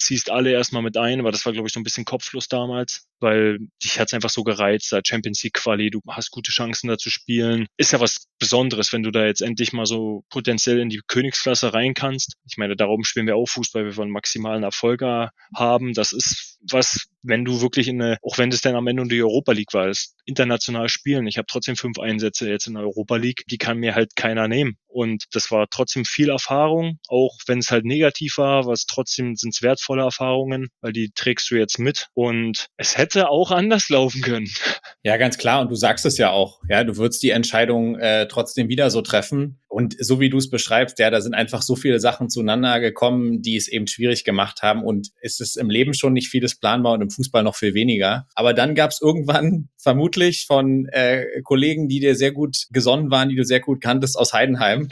A: alle erstmal mit ein, aber das war, glaube ich, so ein bisschen Kopflos damals, weil dich hat's einfach so gereizt, da Champions League Quali, du hast gute Chancen da zu spielen. Ist ja was Besonderes, wenn du da jetzt endlich mal so potenziell in die Königsklasse rein kannst. Ich meine, darum spielen wir auch Fußball, wir wollen maximalen Erfolg haben. Das ist was, wenn du wirklich in eine, auch wenn das dann am Ende in die Europa League war, das international spielen. Ich habe trotzdem fünf Einsätze jetzt in der Europa League, die kann mir halt keiner nehmen. Und das war trotzdem viel Erfahrung, auch wenn es halt negativ war, was trotzdem sind es wertvolle Erfahrungen, weil die trägst du jetzt mit. Und es hätte auch anders laufen können.
D: Ja, ganz klar. Und du sagst es ja auch. Ja, du würdest die Entscheidung äh, trotzdem wieder so treffen. Und so wie du es beschreibst, ja, da sind einfach so viele Sachen zueinander gekommen, die es eben schwierig gemacht haben. Und es ist im Leben schon nicht vieles planbar und im Fußball noch viel weniger. Aber dann gab es irgendwann vermutlich von äh, Kollegen, die dir sehr gut gesonnen waren, die du sehr gut kanntest aus Heidenheim,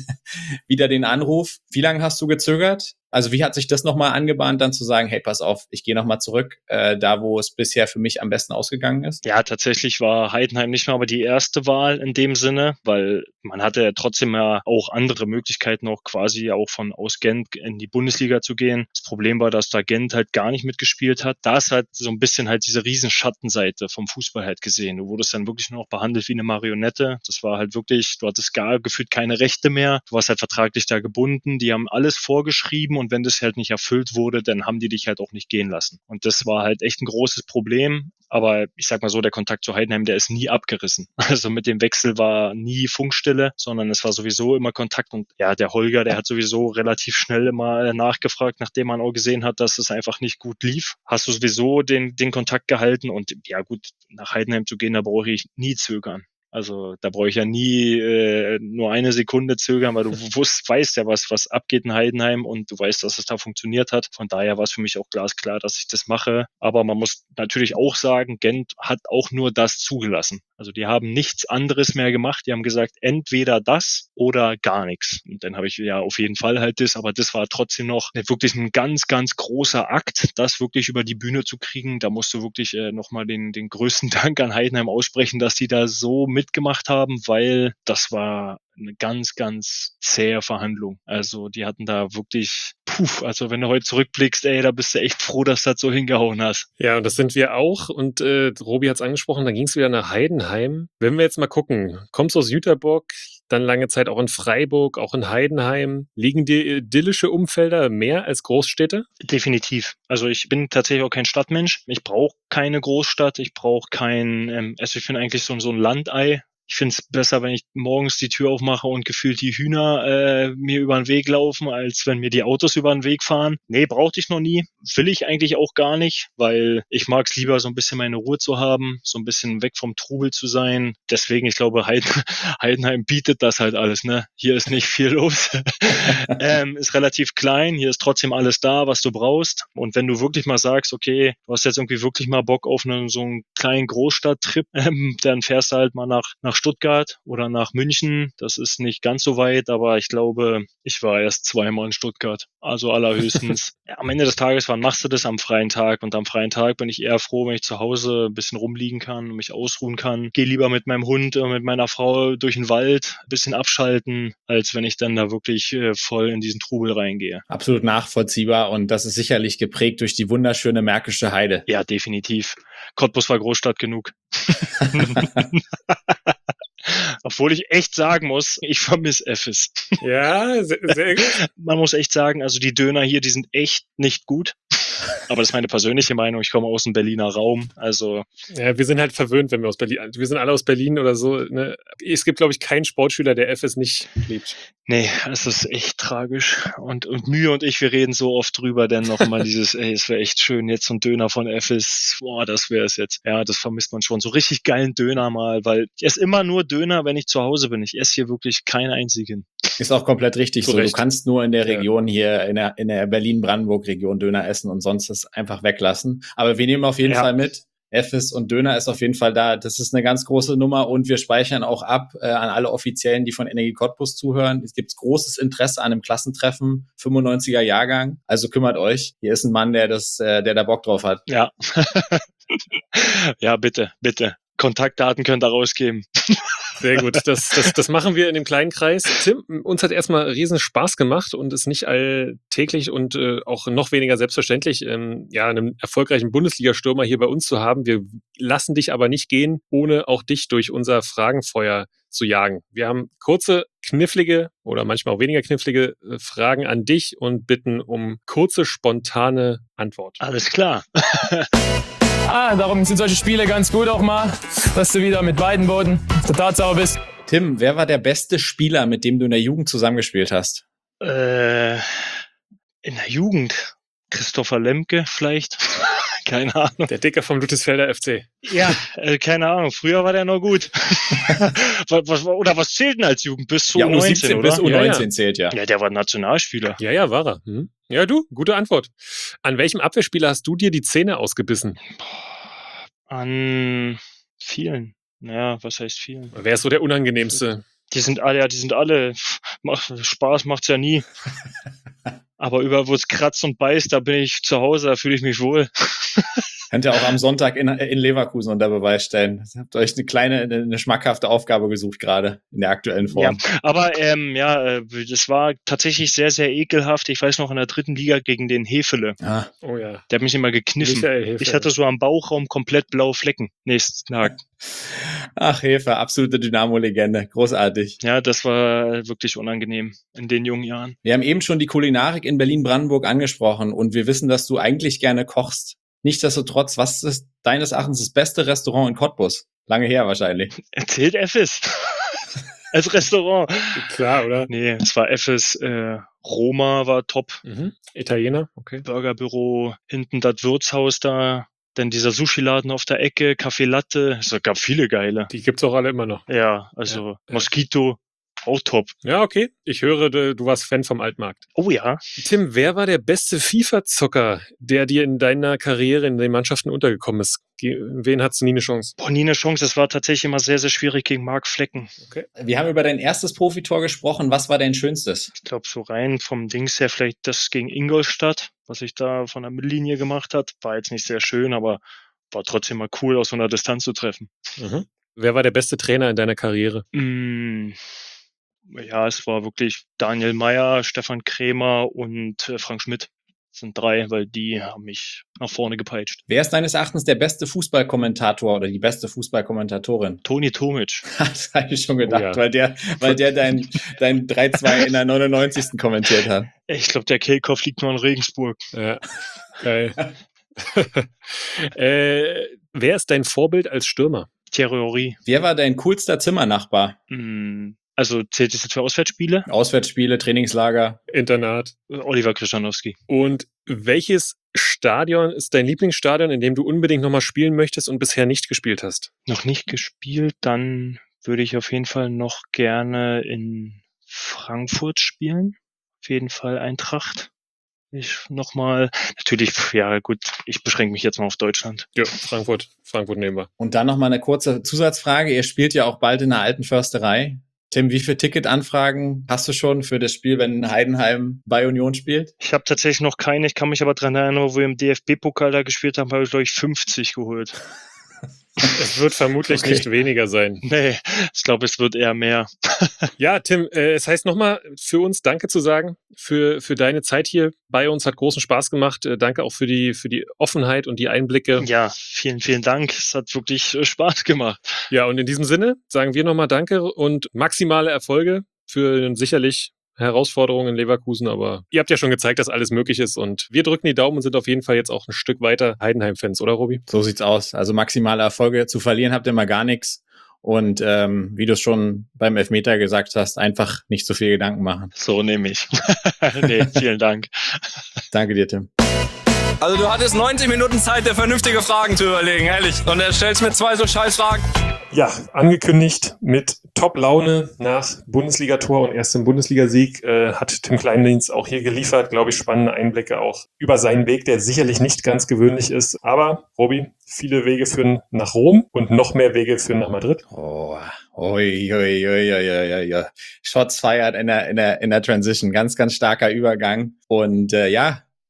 D: wieder den Anruf. Wie lange hast du gezögert? Also wie hat sich das nochmal angebahnt, dann zu sagen, hey, pass auf, ich gehe nochmal zurück, äh, da wo es bisher für mich am besten ausgegangen ist?
A: Ja, tatsächlich war Heidenheim nicht mehr aber die erste Wahl in dem Sinne, weil man hatte ja trotzdem ja auch andere Möglichkeiten, noch quasi auch von aus Gent in die Bundesliga zu gehen. Das Problem war, dass da Gent halt gar nicht mitgespielt hat. Da ist halt so ein bisschen halt diese riesen Schattenseite vom Fußball halt gesehen. Du wurdest dann wirklich nur noch behandelt wie eine Marionette. Das war halt wirklich, du hattest gar gefühlt keine Rechte mehr. Du warst halt vertraglich da gebunden. Die haben alles vorgeschrieben und wenn das halt nicht erfüllt wurde, dann haben die dich halt auch nicht gehen lassen. Und das war halt echt ein großes Problem. Aber ich sag mal so, der Kontakt zu Heidenheim, der ist nie abgerissen. Also mit dem Wechsel war nie Funkstille, sondern es war sowieso immer Kontakt. Und ja, der Holger, der hat sowieso relativ schnell immer nachgefragt, nachdem man auch gesehen hat, dass es einfach nicht gut lief. Hast du sowieso den, den Kontakt gehalten und ja gut, nach Heidenheim zu gehen, da brauche ich nie zögern. Also da brauche ich ja nie äh, nur eine Sekunde zögern, weil du wusst, weißt ja, was was abgeht in Heidenheim und du weißt, dass es da funktioniert hat. Von daher war es für mich auch glasklar, dass ich das mache. Aber man muss natürlich auch sagen, Gent hat auch nur das zugelassen. Also die haben nichts anderes mehr gemacht. Die haben gesagt, entweder das oder gar nichts. Und dann habe ich ja auf jeden Fall halt das, aber das war trotzdem noch wirklich ein ganz, ganz großer Akt, das wirklich über die Bühne zu kriegen. Da musst du wirklich äh, nochmal den, den größten Dank an Heidenheim aussprechen, dass die da so mitgemacht haben, weil das war eine ganz, ganz zähe Verhandlung. Also die hatten da wirklich, puh, also wenn du heute zurückblickst, ey, da bist du echt froh, dass du das so hingehauen hast.
E: Ja, und das sind wir auch. Und äh, Robi hat es angesprochen, dann ging es wieder nach Heidenheim. Wenn wir jetzt mal gucken, kommst du aus Jüterbock, dann lange Zeit auch in Freiburg, auch in Heidenheim. Liegen dir idyllische Umfelder mehr als Großstädte?
A: Definitiv. Also ich bin tatsächlich auch kein Stadtmensch. Ich brauche keine Großstadt, ich brauche kein, ähm, also ich finde eigentlich so, so ein Landei. Ich finde es besser, wenn ich morgens die Tür aufmache und gefühlt die Hühner äh, mir über den Weg laufen, als wenn mir die Autos über den Weg fahren. Nee, brauchte ich noch nie. Will ich eigentlich auch gar nicht, weil ich mag es lieber, so ein bisschen meine Ruhe zu haben, so ein bisschen weg vom Trubel zu sein. Deswegen, ich glaube, Heiden, Heidenheim bietet das halt alles. Ne? Hier ist nicht viel los. ähm, ist relativ klein, hier ist trotzdem alles da, was du brauchst. Und wenn du wirklich mal sagst, okay, du hast jetzt irgendwie wirklich mal Bock auf einen, so einen kleinen Großstadttrip, ähm, dann fährst du halt mal nach, nach Stuttgart oder nach München. Das ist nicht ganz so weit, aber ich glaube, ich war erst zweimal in Stuttgart. Also allerhöchstens. Ja, am Ende des Tages, wann machst du das? Am freien Tag. Und am freien Tag bin ich eher froh, wenn ich zu Hause ein bisschen rumliegen kann und mich ausruhen kann. Gehe lieber mit meinem Hund oder mit meiner Frau durch den Wald, ein bisschen abschalten, als wenn ich dann da wirklich äh, voll in diesen Trubel reingehe.
D: Absolut nachvollziehbar und das ist sicherlich geprägt durch die wunderschöne Märkische Heide.
A: Ja, definitiv. Cottbus war Großstadt genug. Obwohl ich echt sagen muss, ich vermisse Effes.
E: Ja, sehr, sehr gut.
A: Man muss echt sagen, also die Döner hier, die sind echt nicht gut. Aber das ist meine persönliche Meinung. Ich komme aus dem Berliner Raum. Also
E: ja, wir sind halt verwöhnt, wenn wir aus Berlin, wir sind alle aus Berlin oder so. Ne? Es gibt, glaube ich, keinen Sportschüler, der F S nicht liebt.
A: Nee, es ist echt tragisch. Und, und Mühe und ich, wir reden so oft drüber, denn noch mal dieses, ey, es wäre echt schön, jetzt so ein Döner von F S. Boah, das wäre es jetzt. Ja, das vermisst man schon. So richtig geilen Döner mal, weil ich esse immer nur Döner, wenn ich zu Hause bin. Ich esse hier wirklich keinen einzigen.
D: Ist auch komplett richtig so. Du kannst nur in der Region hier, in der, in der Berlin-Brandenburg-Region Döner essen und sonst es einfach weglassen. Aber wir nehmen auf jeden ja. Fall mit. Effes und Döner ist auf jeden Fall da. Das ist eine ganz große Nummer und wir speichern auch ab äh, an alle Offiziellen, die von Energie Cottbus zuhören. Es gibt großes Interesse an einem Klassentreffen, fünfundneunziger Jahrgang. Also kümmert euch. Hier ist ein Mann, der das, äh, der da Bock drauf hat.
A: Ja. Ja, bitte, bitte. Kontaktdaten könnt ihr rausgeben.
E: Sehr gut, das, das, das machen wir in dem kleinen Kreis. Tim, uns hat erstmal riesen Spaß gemacht und ist nicht alltäglich und äh, auch noch weniger selbstverständlich, ähm, ja, einen erfolgreichen Bundesliga-Stürmer hier bei uns zu haben. Wir lassen dich aber nicht gehen, ohne auch dich durch unser Fragenfeuer zu jagen. Wir haben kurze, knifflige oder manchmal auch weniger knifflige äh, Fragen an dich und bitten um kurze, spontane Antwort.
A: Alles klar.
F: Ah, darum sind solche Spiele ganz gut auch mal, dass du wieder mit beiden Booten auf der Tatsache bist.
D: Tim, wer war der beste Spieler, mit dem du in der Jugend zusammengespielt hast?
A: Äh, in der Jugend. Christopher Lemke vielleicht. Keine Ahnung.
E: Der Dicker vom Ludwigsfelder F C.
A: Ja, äh, keine Ahnung. Früher war der noch gut. was, was, oder was zählt denn als Jugend? Bis zu
D: Ja,
A: U
D: U
A: neunzehn,
D: siebzehn
A: oder?
D: bis U neunzehn
E: Ja, ja.
D: zählt, ja.
A: Ja, der war Nationalspieler.
E: Ja, ja, war er. Hm. Ja, du, gute Antwort. An welchem Abwehrspieler hast du dir die Zähne ausgebissen?
A: An vielen. Naja, was heißt vielen?
E: Wer ist so der unangenehmste?
A: Die sind alle, ja, die sind alle. Mach, Spaß macht's ja nie. Aber überall, wo es kratzt und beißt, da bin ich zu Hause, da fühle ich mich wohl.
D: Könnt ihr auch am Sonntag in, in Leverkusen unter Beweis stellen. Habt euch eine kleine, eine, eine schmackhafte Aufgabe gesucht, gerade in der aktuellen Form.
A: Ja, aber ähm, ja, äh, das war tatsächlich sehr, sehr ekelhaft. Ich weiß noch, in der dritten Liga gegen den Hefele.
D: Ah,
E: Oh ja.
A: Der hat mich immer gekniffen.
E: Michael Hefele.
A: Ich hatte so am Bauchraum komplett blaue Flecken nächsten Tag.
D: ach, Hefe, absolute Dynamo-Legende. Großartig.
A: Ja, das war wirklich unangenehm in den jungen Jahren.
D: Wir haben eben schon die Kulinarik in Berlin-Brandenburg angesprochen und wir wissen, dass du eigentlich gerne kochst. Nichtsdestotrotz, was ist deines Erachtens das beste Restaurant in Cottbus? Lange her wahrscheinlich.
A: Erzählt Effes. Als Restaurant.
E: Klar, oder?
A: Nee, es war Effes. Äh, Roma war top.
E: Mhm. Italiener, okay.
A: Burgerbüro, hinten das Wirtshaus da. Dann dieser Sushi-Laden auf der Ecke, Café Latte. Es gab viele geile.
E: Die gibt's auch alle immer noch.
A: Ja, also
E: Ja.
A: Mosquito, auch top.
E: Ja, okay. Ich höre, du du warst Fan vom Altmarkt.
A: Oh ja.
E: Tim, wer war der beste FIFA-Zocker, der dir in deiner Karriere in den Mannschaften untergekommen ist? Ge- Wen hattest du nie eine Chance?
A: Boah, nie eine Chance. Es war tatsächlich immer sehr, sehr schwierig gegen Marc Flecken.
D: Wir haben über dein erstes Profitor gesprochen. Was war dein schönstes?
A: Ich glaube, so rein vom Dings her vielleicht das gegen Ingolstadt, was ich da von der Mittellinie gemacht hat. War jetzt nicht sehr schön, aber war trotzdem mal cool, aus so einer Distanz zu treffen.
E: Mhm. Wer war der beste Trainer in deiner Karriere?
A: Mm, ja, es war wirklich Daniel Meyer, Stefan Krämer und äh, Frank Schmidt. Das sind drei, weil die haben mich nach vorne gepeitscht.
D: Wer ist deines Erachtens der beste Fußballkommentator oder die beste Fußballkommentatorin?
A: Toni Tomic.
D: Das habe ich schon gedacht,
E: Oh ja.
D: weil der, weil der dein, dein drei zwei in der neunundneunzigsten kommentiert hat.
A: Ich glaube, der Kehlkopf liegt nur in Regensburg.
E: Ja, geil. äh, wer ist dein Vorbild als Stürmer?
A: Thierry Henry.
D: Wer war dein coolster Zimmernachbar?
A: Mm, also zählt das jetzt für Auswärtsspiele?
D: Auswärtsspiele, Trainingslager.
E: Internat.
A: Oliver Krischanowski.
E: Und welches Stadion ist dein Lieblingsstadion, in dem du unbedingt nochmal spielen möchtest und bisher nicht gespielt hast?
A: Noch nicht gespielt, dann würde ich auf jeden Fall noch gerne in Frankfurt spielen. Auf jeden Fall Eintracht. Ich nochmal, natürlich, ja gut, ich beschränke mich jetzt mal auf Deutschland.
E: Ja, Frankfurt. Frankfurt nehmen wir.
D: Und dann noch mal eine kurze Zusatzfrage. Ihr spielt ja auch bald in der Alten Försterei. Tim, wie viele Ticketanfragen hast du schon für das Spiel, wenn Heidenheim bei Union spielt?
A: Ich habe tatsächlich noch keine, ich kann mich aber dran erinnern, wo wir im D F B-Pokal da gespielt haben, habe ich glaube ich fünfzig geholt.
E: Es wird vermutlich
D: Okay.
E: nicht weniger sein.
A: Nee, ich glaube, es wird eher mehr.
E: Ja, Tim, äh, es heißt nochmal für uns Danke zu sagen für, für deine Zeit hier bei uns. Hat großen Spaß gemacht. Äh, danke auch für die, für die Offenheit und die Einblicke.
A: Ja, vielen, vielen Dank. Es hat wirklich äh, Spaß gemacht.
E: Ja, und in diesem Sinne sagen wir nochmal Danke und maximale Erfolge für sicherlich Herausforderungen in Leverkusen, aber ihr habt ja schon gezeigt, dass alles möglich ist und wir drücken die Daumen und sind auf jeden Fall jetzt auch ein Stück weiter Heidenheim-Fans, oder Robi?
D: So sieht's aus. Also maximale Erfolge zu verlieren habt ihr mal gar nichts. Und ähm, wie du es schon beim Elfmeter gesagt hast, einfach nicht so viel Gedanken machen.
A: So nehme ich. Nee, vielen Dank.
D: Danke dir, Tim.
F: Also du hattest neunzig Minuten Zeit, dir vernünftige Fragen zu überlegen, ehrlich. Und er stellst mir zwei so Scheißfragen.
E: Ja, angekündigt mit Top-Laune nach Bundesligator und erstem Bundesligasieg äh, hat Tim Kleindienst auch hier geliefert, glaube ich, spannende Einblicke auch über seinen Weg, der sicherlich nicht ganz gewöhnlich ist. Aber, Robi, viele Wege führen nach Rom und noch mehr Wege führen nach Madrid.
D: Oh, oi, oi, oi, oi, oi, oi. Shots fired in der, in der, in der Transition. Ganz, ganz starker Übergang. Und äh, ja,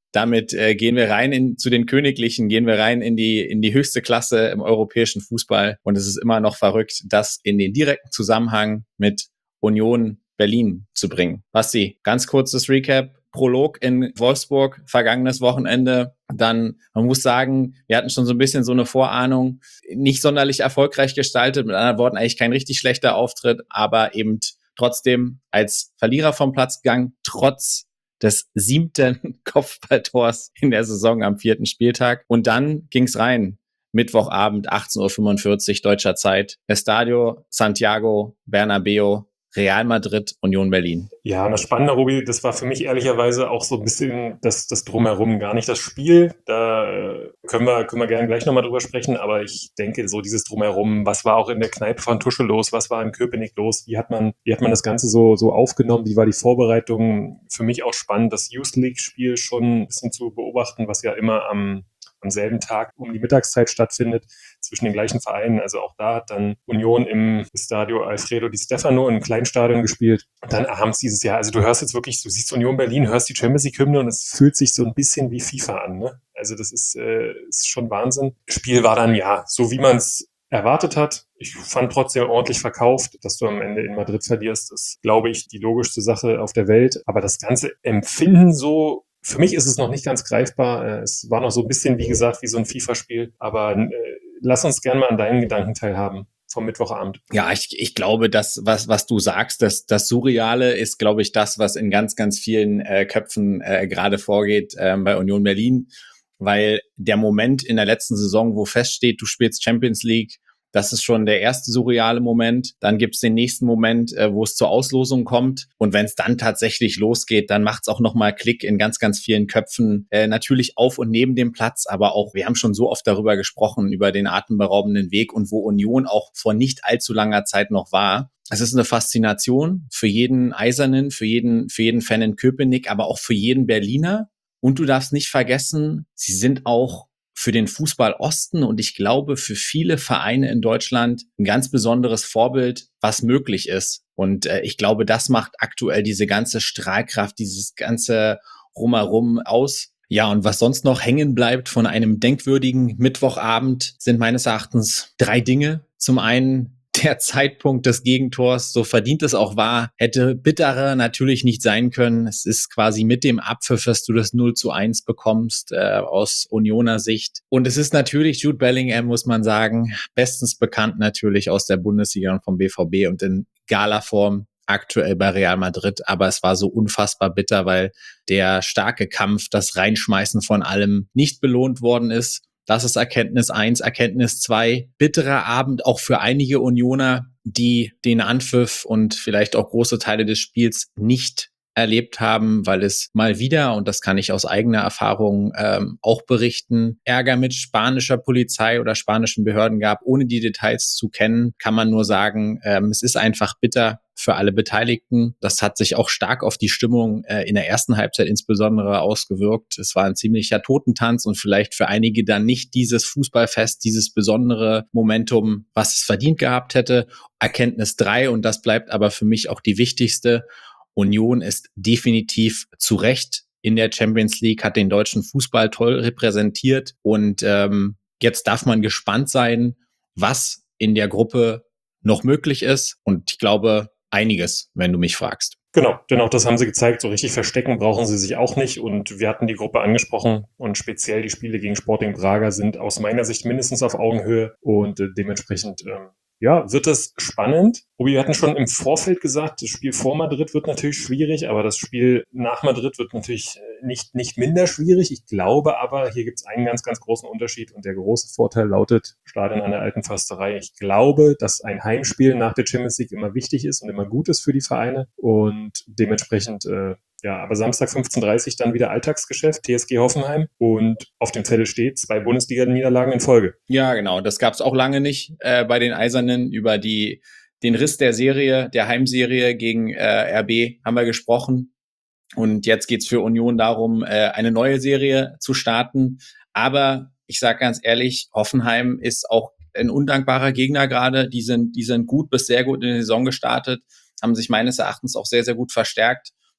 D: Damit äh, gehen wir rein in, zu den Königlichen, gehen wir rein in die, in die höchste Klasse im europäischen Fußball. Und es ist immer noch verrückt, das in den direkten Zusammenhang mit Union Berlin zu bringen. Basti, ganz kurzes Recap. Prolog in Wolfsburg, vergangenes Wochenende. Dann, man muss sagen, wir hatten schon so ein bisschen so eine Vorahnung, nicht sonderlich erfolgreich gestaltet, mit anderen Worten eigentlich kein richtig schlechter Auftritt, aber eben trotzdem als Verlierer vom Platz gegangen, trotz des siebten Kopfballtors in der Saison am vierten Spieltag. Und dann ging's rein. Mittwochabend, achtzehn Uhr fünfundvierzig deutscher Zeit. Estadio Santiago Bernabéu, Real Madrid, Union Berlin.
E: Ja, und das Spannende, Robi, das war für mich ehrlicherweise auch so ein bisschen das, das Drumherum, gar nicht das Spiel. Da äh, können wir, können wir gerne gleich nochmal drüber sprechen, aber ich denke, so dieses Drumherum, was war auch in der Kneipe von Tuschel los, was war in Köpenick los, wie hat man, wie hat man das Ganze so, so aufgenommen, wie war die Vorbereitung? Für mich auch spannend, das Youth League-Spiel schon ein bisschen zu beobachten, was ja immer am am selben Tag um die Mittagszeit stattfindet, zwischen den gleichen Vereinen. Also auch da hat dann Union im Stadio Alfredo Di Stefano, im Kleinstadion gespielt. Und dann abends dieses Jahr, also du hörst jetzt wirklich, du siehst Union Berlin, hörst die Champions League-Hymne und es fühlt sich so ein bisschen wie FIFA an. Ne? Also das ist, äh, ist schon Wahnsinn. Spiel war dann, ja, so wie man es erwartet hat. Ich fand trotzdem ordentlich verkauft, dass du am Ende in Madrid verlierst, ist, glaube ich, die logischste Sache auf der Welt. Aber das ganze Empfinden so, für mich ist es noch nicht ganz greifbar. Es war noch so ein bisschen, wie gesagt, wie so ein FIFA-Spiel. Aber äh, lass uns gerne mal an deinen Gedanken teilhaben vom Mittwochabend.
D: Ja, ich, ich glaube, das, was, was du sagst, das, das Surreale ist, glaube ich, das, was in ganz, ganz vielen äh, Köpfen äh, gerade vorgeht äh, bei Union Berlin. Weil der Moment in der letzten Saison, wo feststeht, du spielst Champions League, das ist schon der erste surreale Moment. Dann gibt's den nächsten Moment, äh, wo es zur Auslosung kommt. Und wenn es dann tatsächlich losgeht, dann macht's auch nochmal Klick in ganz, ganz vielen Köpfen. Äh, natürlich auf und neben dem Platz, aber auch, wir haben schon so oft darüber gesprochen, über den atemberaubenden Weg und wo Union auch vor nicht allzu langer Zeit noch war. Es ist eine Faszination für jeden Eisernen, für jeden, für jeden Fan in Köpenick, aber auch für jeden Berliner. Und du darfst nicht vergessen, sie sind auch für den Fußball Osten und ich glaube für viele Vereine in Deutschland ein ganz besonderes Vorbild, was möglich ist. Und äh, ich glaube, das macht aktuell diese ganze Strahlkraft, dieses ganze Rumherum aus. Ja, und was sonst noch hängen bleibt von einem denkwürdigen Mittwochabend, sind meines Erachtens drei Dinge. Zum einen der Zeitpunkt des Gegentors, so verdient es auch war, hätte bitterer natürlich nicht sein können. Es ist quasi mit dem Abpfiff, dass du das null zu eins bekommst, äh, aus Unioner Sicht. Und es ist natürlich Jude Bellingham, muss man sagen, bestens bekannt natürlich aus der Bundesliga und vom B V B und in Galaform aktuell bei Real Madrid. Aber es war so unfassbar bitter, weil der starke Kampf, das Reinschmeißen von allem nicht belohnt worden ist. Das ist Erkenntnis eins. Erkenntnis zwei. Bitterer Abend auch für einige Unioner, die den Anpfiff und vielleicht auch große Teile des Spiels nicht erlebt haben, weil es mal wieder, und das kann ich aus eigener Erfahrung ähm, auch berichten, Ärger mit spanischer Polizei oder spanischen Behörden gab. Ohne die Details zu kennen, kann man nur sagen, ähm, es ist einfach bitter für alle Beteiligten. Das hat sich auch stark auf die Stimmung äh, in der ersten Halbzeit insbesondere ausgewirkt. Es war ein ziemlicher Totentanz und vielleicht für einige dann nicht dieses Fußballfest, dieses besondere Momentum, was es verdient gehabt hätte. Erkenntnis drei, und das bleibt aber für mich auch die wichtigste: Union ist definitiv zu Recht in der Champions League, hat den deutschen Fußball toll repräsentiert und ähm, jetzt darf man gespannt sein, was in der Gruppe noch möglich ist, und ich glaube einiges, wenn du mich fragst.
E: Genau, denn auch das haben sie gezeigt, so richtig verstecken brauchen sie sich auch nicht, und wir hatten die Gruppe angesprochen und speziell die Spiele gegen Sporting Braga sind aus meiner Sicht mindestens auf Augenhöhe und äh, dementsprechend ähm, ja, wird es spannend. Wir hatten schon im Vorfeld gesagt, das Spiel vor Madrid wird natürlich schwierig, aber das Spiel nach Madrid wird natürlich nicht, nicht minder schwierig. Ich glaube aber, hier gibt es einen ganz, ganz großen Unterschied, und der große Vorteil lautet Stadion an der Alten Försterei. Ich glaube, dass ein Heimspiel nach der Champions League immer wichtig ist und immer gut ist für die Vereine, und dementsprechend äh, ja, aber Samstag fünfzehn Uhr dreißig dann wieder Alltagsgeschäft, T S G Hoffenheim, und auf dem Zettel steht zwei Bundesliga-Niederlagen in Folge.
D: Ja, genau, das gab es auch lange nicht äh, bei den Eisernen. Über die den Riss der Serie, der Heimserie gegen äh, R B haben wir gesprochen, und jetzt geht's für Union darum, äh, eine neue Serie zu starten. Aber ich sage ganz ehrlich, Hoffenheim ist auch ein undankbarer Gegner gerade. Die sind, die sind gut bis sehr gut in die Saison gestartet, haben sich meines Erachtens auch sehr, sehr gut verstärkt.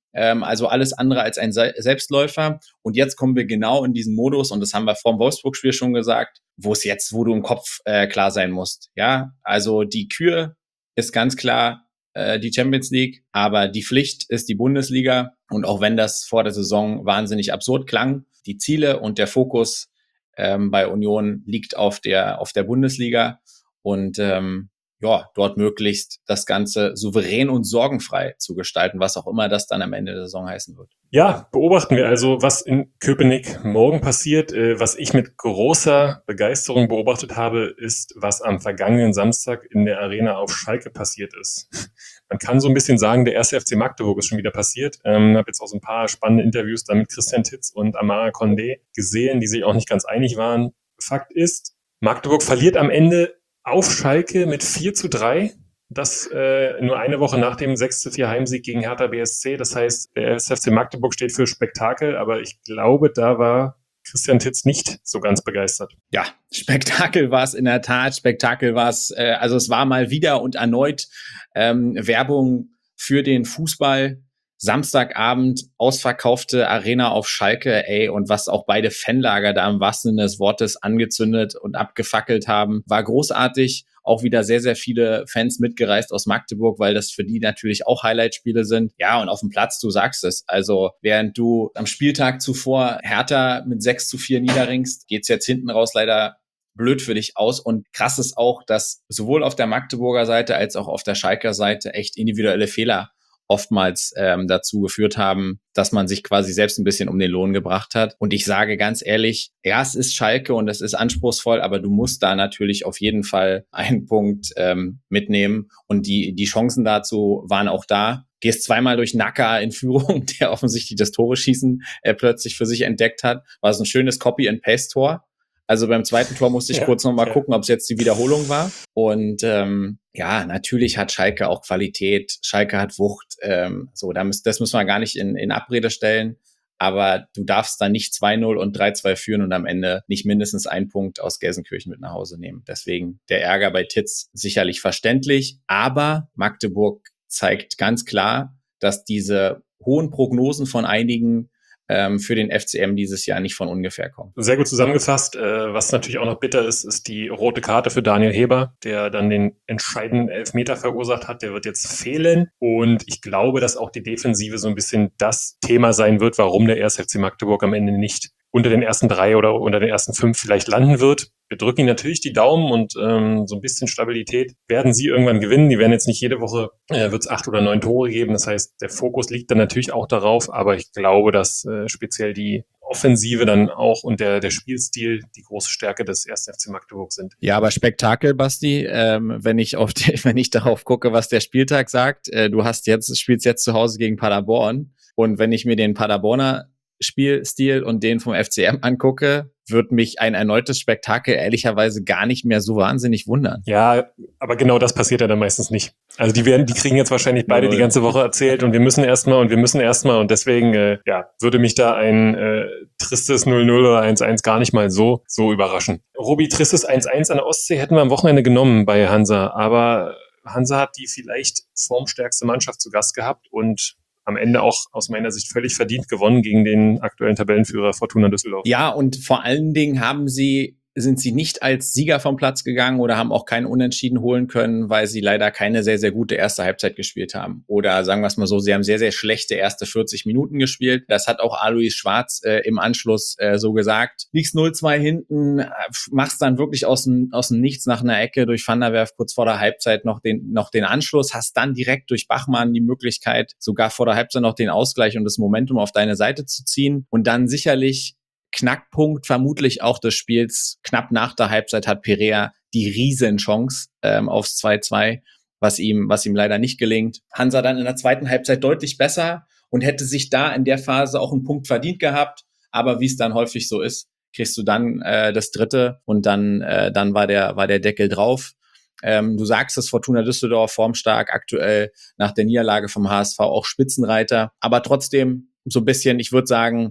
D: Ähm, also alles andere als ein Se- Selbstläufer. Und jetzt kommen wir genau in diesen Modus, und das haben wir vor dem Wolfsburg-Spiel schon gesagt, wo es jetzt, wo du im Kopf äh, klar sein musst. Ja, also die Kür ist ganz klar äh, die Champions League, aber die Pflicht ist die Bundesliga. Und auch wenn das vor der Saison wahnsinnig absurd klang, die Ziele und der Fokus ähm, bei Union liegt auf der auf der Bundesliga und ähm, ja, dort möglichst das Ganze souverän und sorgenfrei zu gestalten, was auch immer das dann am Ende der Saison heißen wird.
E: Ja, beobachten wir also, was in Köpenick morgen passiert. Äh, was ich mit großer Begeisterung beobachtet habe, ist, was am vergangenen Samstag in der Arena auf Schalke passiert ist. Man kann so ein bisschen sagen, der erste F C Magdeburg ist schon wieder passiert. Ich ähm, habe jetzt auch so ein paar spannende Interviews da mit Christian Titz und Amara Condé gesehen, die sich auch nicht ganz einig waren. Fakt ist, Magdeburg verliert am Ende auf Schalke mit vier zu drei. Das äh, nur eine Woche nach dem sechs zu vier Heimsieg gegen Hertha B S C. Das heißt, der F C Magdeburg steht für Spektakel, aber ich glaube, da war Christian Titz nicht so ganz begeistert.
D: Ja, Spektakel war es in der Tat. Spektakel war es, äh, also es war mal wieder und erneut ähm, Werbung für den Fußball. Samstagabend, ausverkaufte Arena auf Schalke, ey, und was auch beide Fanlager da im wahrsten Sinne des Wortes angezündet und abgefackelt haben, war großartig. Auch wieder sehr, sehr viele Fans mitgereist aus Magdeburg, weil das für die natürlich auch Highlight-Spiele sind. Ja, und auf dem Platz, du sagst es, also während du am Spieltag zuvor Hertha mit sechs zu vier niederringst, geht's jetzt hinten raus leider blöd für dich aus. Und krass ist auch, dass sowohl auf der Magdeburger Seite als auch auf der Schalker Seite echt individuelle Fehler oftmals ähm, dazu geführt haben, dass man sich quasi selbst ein bisschen um den Lohn gebracht hat. Und ich sage ganz ehrlich, ja, es ist Schalke und es ist anspruchsvoll, aber du musst da natürlich auf jeden Fall einen Punkt ähm, mitnehmen. Und die die Chancen dazu waren auch da. Gehst zweimal durch Nacker in Führung, der offensichtlich das Tore-Schießen äh, plötzlich für sich entdeckt hat. War so ein schönes Copy-and-Paste-Tor. Also beim zweiten Tor musste ich ja, kurz noch mal ja. gucken, ob es jetzt die Wiederholung war. Und ähm, ja, natürlich hat Schalke auch Qualität. Schalke hat Wucht. Ähm, so, da müssen, das müssen wir gar nicht in, in Abrede stellen. Aber du darfst dann nicht zwei null und drei zwei führen und am Ende nicht mindestens einen Punkt aus Gelsenkirchen mit nach Hause nehmen. Deswegen der Ärger bei Titz sicherlich verständlich. Aber Magdeburg zeigt ganz klar, dass diese hohen Prognosen von einigen für den F C M dieses Jahr nicht von ungefähr kommen.
E: Sehr gut zusammengefasst. Was natürlich auch noch bitter ist, ist die rote Karte für Daniel Heber, der dann den entscheidenden Elfmeter verursacht hat. Der wird jetzt fehlen. Und ich glaube, dass auch die Defensive so ein bisschen das Thema sein wird, warum der erste F C Magdeburg am Ende nicht unter den ersten drei oder unter den ersten fünf vielleicht landen wird. Wir drücken ihnen natürlich die Daumen und ähm, so ein bisschen Stabilität werden sie irgendwann gewinnen. Die werden jetzt nicht jede Woche, äh, wird es acht oder neun Tore geben. Das heißt, der Fokus liegt dann natürlich auch darauf. Aber ich glaube, dass äh, speziell die Offensive dann auch und der der Spielstil die große Stärke des ersten F C Magdeburg sind.
D: Ja, aber Spektakel, Basti, ähm, wenn ich auf die, wenn ich darauf gucke, was der Spieltag sagt, äh, du hast jetzt spielst jetzt zu Hause gegen Paderborn und wenn ich mir den Paderborner Spielstil und den vom F C M angucke, wird mich ein erneutes Spektakel ehrlicherweise gar nicht mehr so wahnsinnig wundern.
E: Ja, aber genau das passiert ja dann meistens nicht. Also die werden, die kriegen jetzt wahrscheinlich beide ja, die ganze Woche erzählt und wir müssen erstmal und wir müssen erstmal und deswegen äh, ja, würde mich da ein äh, tristes null null oder eins eins gar nicht mal so so überraschen. Robi, tristes eins eins an der Ostsee hätten wir am Wochenende genommen bei Hansa, aber Hansa hat die vielleicht formstärkste Mannschaft zu Gast gehabt und am Ende auch aus meiner Sicht völlig verdient gewonnen gegen den aktuellen Tabellenführer Fortuna Düsseldorf.
D: Ja, und vor allen Dingen haben sie sind sie nicht als Sieger vom Platz gegangen oder haben auch keinen Unentschieden holen können, weil sie leider keine sehr, sehr gute erste Halbzeit gespielt haben. Oder sagen wir es mal so, sie haben sehr, sehr schlechte erste vierzig Minuten gespielt. Das hat auch Alois Schwarz äh, im Anschluss äh, so gesagt. Liegst null zwei hinten, äh, machst dann wirklich aus dem, aus dem Nichts nach einer Ecke durch Van der Werf kurz vor der Halbzeit noch den, noch den Anschluss, hast dann direkt durch Bachmann die Möglichkeit, sogar vor der Halbzeit noch den Ausgleich und das Momentum auf deine Seite zu ziehen. Und dann sicherlich Knackpunkt vermutlich auch des Spiels. Knapp nach der Halbzeit hat Perea die Riesenchance ähm, aufs zwei zwei, was ihm, was ihm leider nicht gelingt. Hansa dann in der zweiten Halbzeit deutlich besser und hätte sich da in der Phase auch einen Punkt verdient gehabt. Aber wie es dann häufig so ist, kriegst du dann äh, das dritte und dann, äh, dann war der, war der Deckel drauf. Ähm, du sagst es, Fortuna Düsseldorf formstark, aktuell nach der Niederlage vom H S V auch Spitzenreiter. Aber trotzdem so ein bisschen, ich würde sagen,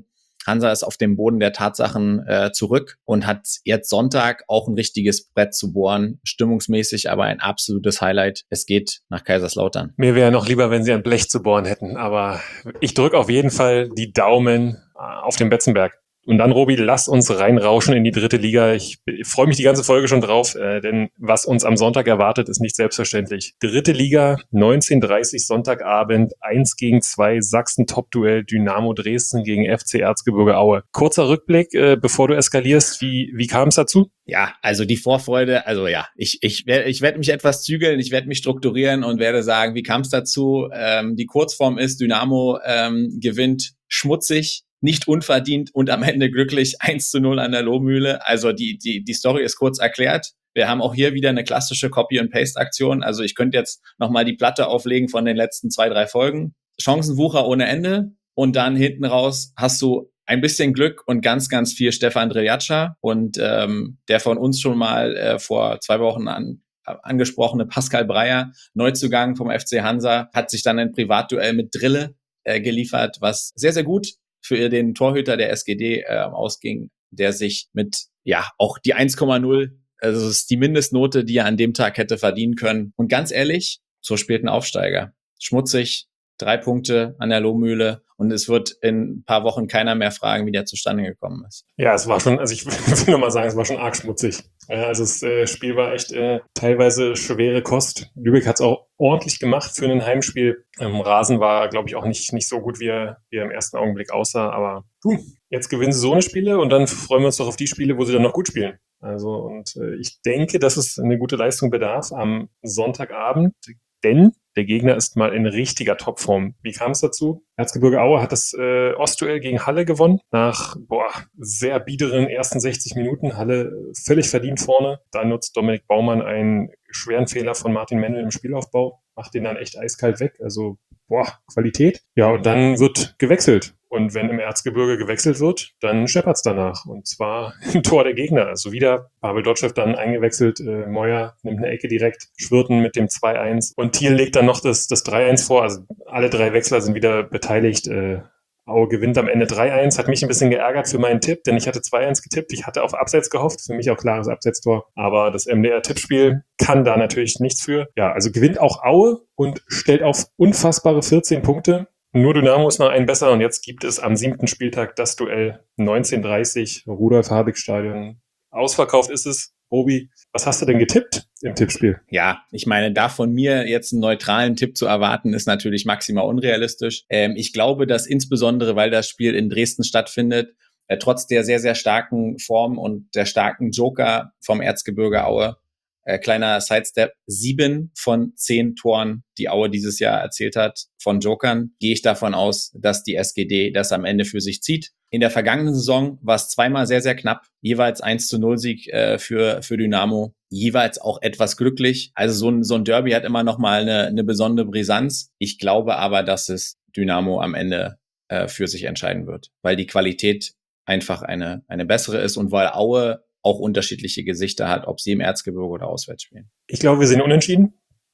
D: Hansa ist auf dem Boden der Tatsachen äh, zurück und hat jetzt Sonntag auch ein richtiges Brett zu bohren, stimmungsmäßig aber ein absolutes Highlight. Es geht nach Kaiserslautern.
E: Mir wäre noch lieber, wenn sie ein Blech zu bohren hätten, aber ich drücke auf jeden Fall die Daumen auf den Betzenberg. Und dann, Robi, lass uns reinrauschen in die dritte Liga. Ich freue mich die ganze Folge schon drauf, äh, denn was uns am Sonntag erwartet, ist nicht selbstverständlich. Dritte Liga, neunzehn Uhr dreißig Sonntagabend, eins gegen zwei, Sachsen-Top-Duell, Dynamo Dresden gegen F C Erzgebirge Aue. Kurzer Rückblick, äh, bevor du eskalierst, wie, wie kam es dazu?
D: Ja, also die Vorfreude, also ja, ich ich werde ich werd mich etwas zügeln, ich werde mich strukturieren und werde sagen, wie kam es dazu? Ähm, die Kurzform ist, Dynamo ähm, gewinnt schmutzig, nicht unverdient und am Ende glücklich eins zu null an der Lohmühle. Also die, die, die Story ist kurz erklärt. Wir haben auch hier wieder eine klassische Copy-and-Paste-Aktion. Also ich könnte jetzt nochmal die Platte auflegen von den letzten zwei, drei Folgen. Chancenwucher ohne Ende. Und dann hinten raus hast du ein bisschen Glück und ganz, ganz viel Stefan Dreljatscha. Und ähm, der von uns schon mal äh, vor zwei Wochen an, angesprochene Pascal Breyer, Neuzugang vom F C Hansa, hat sich dann ein Privatduell mit Drille äh, geliefert, was sehr, sehr gut für den Torhüter der S G D äh, ausging, der sich mit, ja, auch die eins Komma null, also das ist die Mindestnote, die er an dem Tag hätte verdienen können. Und ganz ehrlich, so spielt ein Aufsteiger. Schmutzig, drei Punkte an der Lohmühle und es wird in ein paar Wochen keiner mehr fragen, wie der zustande gekommen ist.
E: Ja, es war schon, also ich will nur mal sagen, es war schon arg schmutzig. Ja, also das äh, Spiel war echt äh, teilweise schwere Kost. Lübeck hat es auch ordentlich gemacht für ein Heimspiel. Ähm, Rasen war, glaube ich, auch nicht nicht so gut, wie er, wie er im ersten Augenblick aussah. Aber du, jetzt gewinnen sie so eine Spiele und dann freuen wir uns doch auf die Spiele, wo sie dann noch gut spielen. Also und äh, ich denke, dass es eine gute Leistung bedarf am Sonntagabend, denn der Gegner ist mal in richtiger Topform. Wie kam es dazu? Erzgebirge Aue hat das äh, Ostduell gegen Halle gewonnen. Nach boah, sehr biederen ersten sechzig Minuten. Halle völlig verdient vorne. Da nutzt Dominik Baumann einen schweren Fehler von Martin Mendel im Spielaufbau. Macht den dann echt eiskalt weg. Also, boah, Qualität. Ja, und dann wird gewechselt. Und wenn im Erzgebirge gewechselt wird, dann scheppert's danach. Und zwar im Tor der Gegner. Also wieder Pavel Dotschew dann eingewechselt. Äh, Meuer nimmt eine Ecke direkt. Schwirten mit dem zwei eins. Und Thiel legt dann noch das, das drei eins vor. Also alle drei Wechsler sind wieder beteiligt. Äh, Aue gewinnt am Ende drei eins. Hat mich ein bisschen geärgert für meinen Tipp, denn ich hatte zwei eins getippt. Ich hatte auf Abseits gehofft. Für mich auch klares Abseitstor. Aber das M D R-Tippspiel kann da natürlich nichts für. Ja, also gewinnt auch Aue und stellt auf unfassbare vierzehn Punkte. Nur Dynamo ist noch ein besser und jetzt gibt es am siebten Spieltag das Duell neunzehn Uhr dreißig, Rudolf-Habig-Stadion. Ausverkauft ist es. Robi, was hast du denn getippt im Tippspiel?
D: Ja, ich meine, da von mir jetzt einen neutralen Tipp zu erwarten, ist natürlich maximal unrealistisch. Ähm, ich glaube, dass insbesondere, weil das Spiel in Dresden stattfindet, äh, trotz der sehr, sehr starken Form und der starken Joker vom Erzgebirge Aue, Äh, kleiner Sidestep, sieben von zehn Toren, die Aue dieses Jahr erzielt hat, von Jokern, gehe ich davon aus, dass die S G D das am Ende für sich zieht. In der vergangenen Saison war es zweimal sehr, sehr knapp, jeweils eins zu null Sieg äh, für, für Dynamo, jeweils auch etwas glücklich. Also so ein, so ein Derby hat immer noch mal eine, eine besondere Brisanz. Ich glaube aber, dass es Dynamo am Ende äh, für sich entscheiden wird, weil die Qualität einfach eine, eine bessere ist und weil Aue auch unterschiedliche Gesichter hat, ob sie im Erzgebirge oder auswärts spielen.
E: Ich glaube, wir sind unentschieden,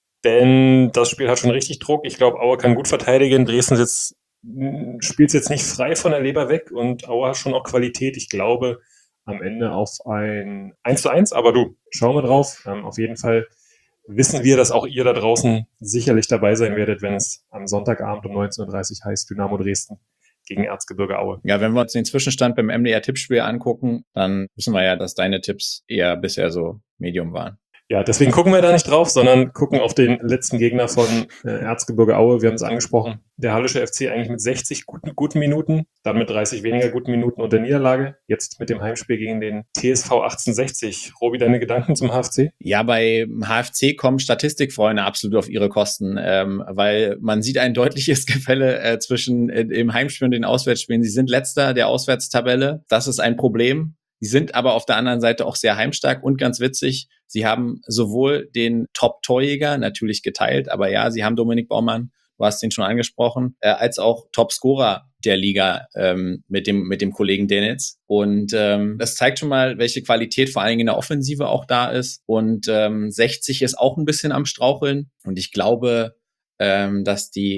E: denn das Spiel hat schon richtig Druck. Ich glaube, Aue kann gut verteidigen. Dresden sitzt, spielt jetzt nicht frei von der Leber weg und Aue hat schon auch Qualität. Ich glaube am Ende auf ein eins zu eins, aber du, schauen wir drauf. Ähm, auf jeden Fall wissen wir, dass auch ihr da draußen sicherlich dabei sein werdet, wenn es am Sonntagabend um neunzehn Uhr dreißig heißt Dynamo Dresden gegen Erzgebirge Aue.
D: Ja, wenn wir uns den Zwischenstand beim M D R-Tippspiel angucken, dann wissen wir ja, dass deine Tipps eher bisher so Medium waren.
E: Ja, deswegen gucken wir da nicht drauf, sondern gucken auf den letzten Gegner von äh, Erzgebirge Aue. Wir haben es angesprochen. Der Hallische F C eigentlich mit sechzig guten, guten Minuten, dann mit dreißig weniger guten Minuten und der Niederlage. Jetzt mit dem Heimspiel gegen den T S V achtzehnhundertsechzig. Robi, deine Gedanken zum H F C?
D: Ja, bei H F C kommen Statistikfreunde absolut auf ihre Kosten, ähm, weil man sieht ein deutliches Gefälle äh, zwischen äh, im Heimspiel und den Auswärtsspielen. Sie sind Letzter der Auswärtstabelle. Das ist ein Problem. Sie sind aber auf der anderen Seite auch sehr heimstark und ganz witzig. Sie haben sowohl den Top-Torjäger natürlich geteilt, aber ja, sie haben Dominik Baumann, du hast ihn schon angesprochen, äh, als auch Top-Scorer der Liga ähm, mit dem mit dem Kollegen Denitz. Und ähm, das zeigt schon mal, welche Qualität vor allen Dingen in der Offensive auch da ist. Und ähm, sechzig ist auch ein bisschen am Straucheln. Und ich glaube, ähm, dass die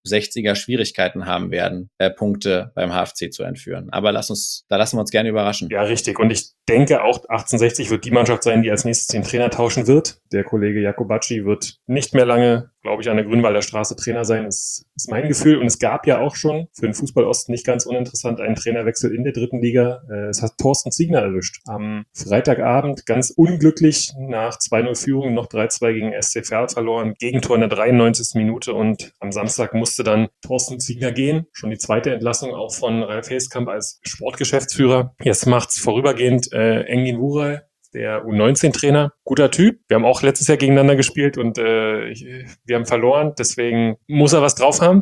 D: sechziger Schwierigkeiten haben werden, äh, Punkte beim H F C zu entführen. Aber lass uns, da lassen wir uns gerne überraschen.
E: Ja, richtig. Und ich denke auch, achtzehnhundertsechzig wird die Mannschaft sein, die als nächstes den Trainer tauschen wird. Der Kollege Jakobacci wird nicht mehr lange, glaube ich, an der Grünwalder Straße Trainer sein. Das ist mein Gefühl. Und es gab ja auch schon für den Fußball-Osten nicht ganz uninteressant einen Trainerwechsel in der dritten Liga. Es hat Thorsten Ziegner erwischt. Am Freitagabend ganz unglücklich nach zwei null Führung noch drei zwei gegen S C Verl verloren. Gegentor in der dreiundneunzigsten Minute und am Samstag musste dann Thorsten Ziegner gehen. Schon die zweite Entlassung auch von Ralf Heeskamp als Sportgeschäftsführer. Jetzt macht's vorübergehend äh, Engin Wuray, der U neunzehn Trainer. Guter Typ. Wir haben auch letztes Jahr gegeneinander gespielt und äh, ich, wir haben verloren. Deswegen muss er was drauf haben.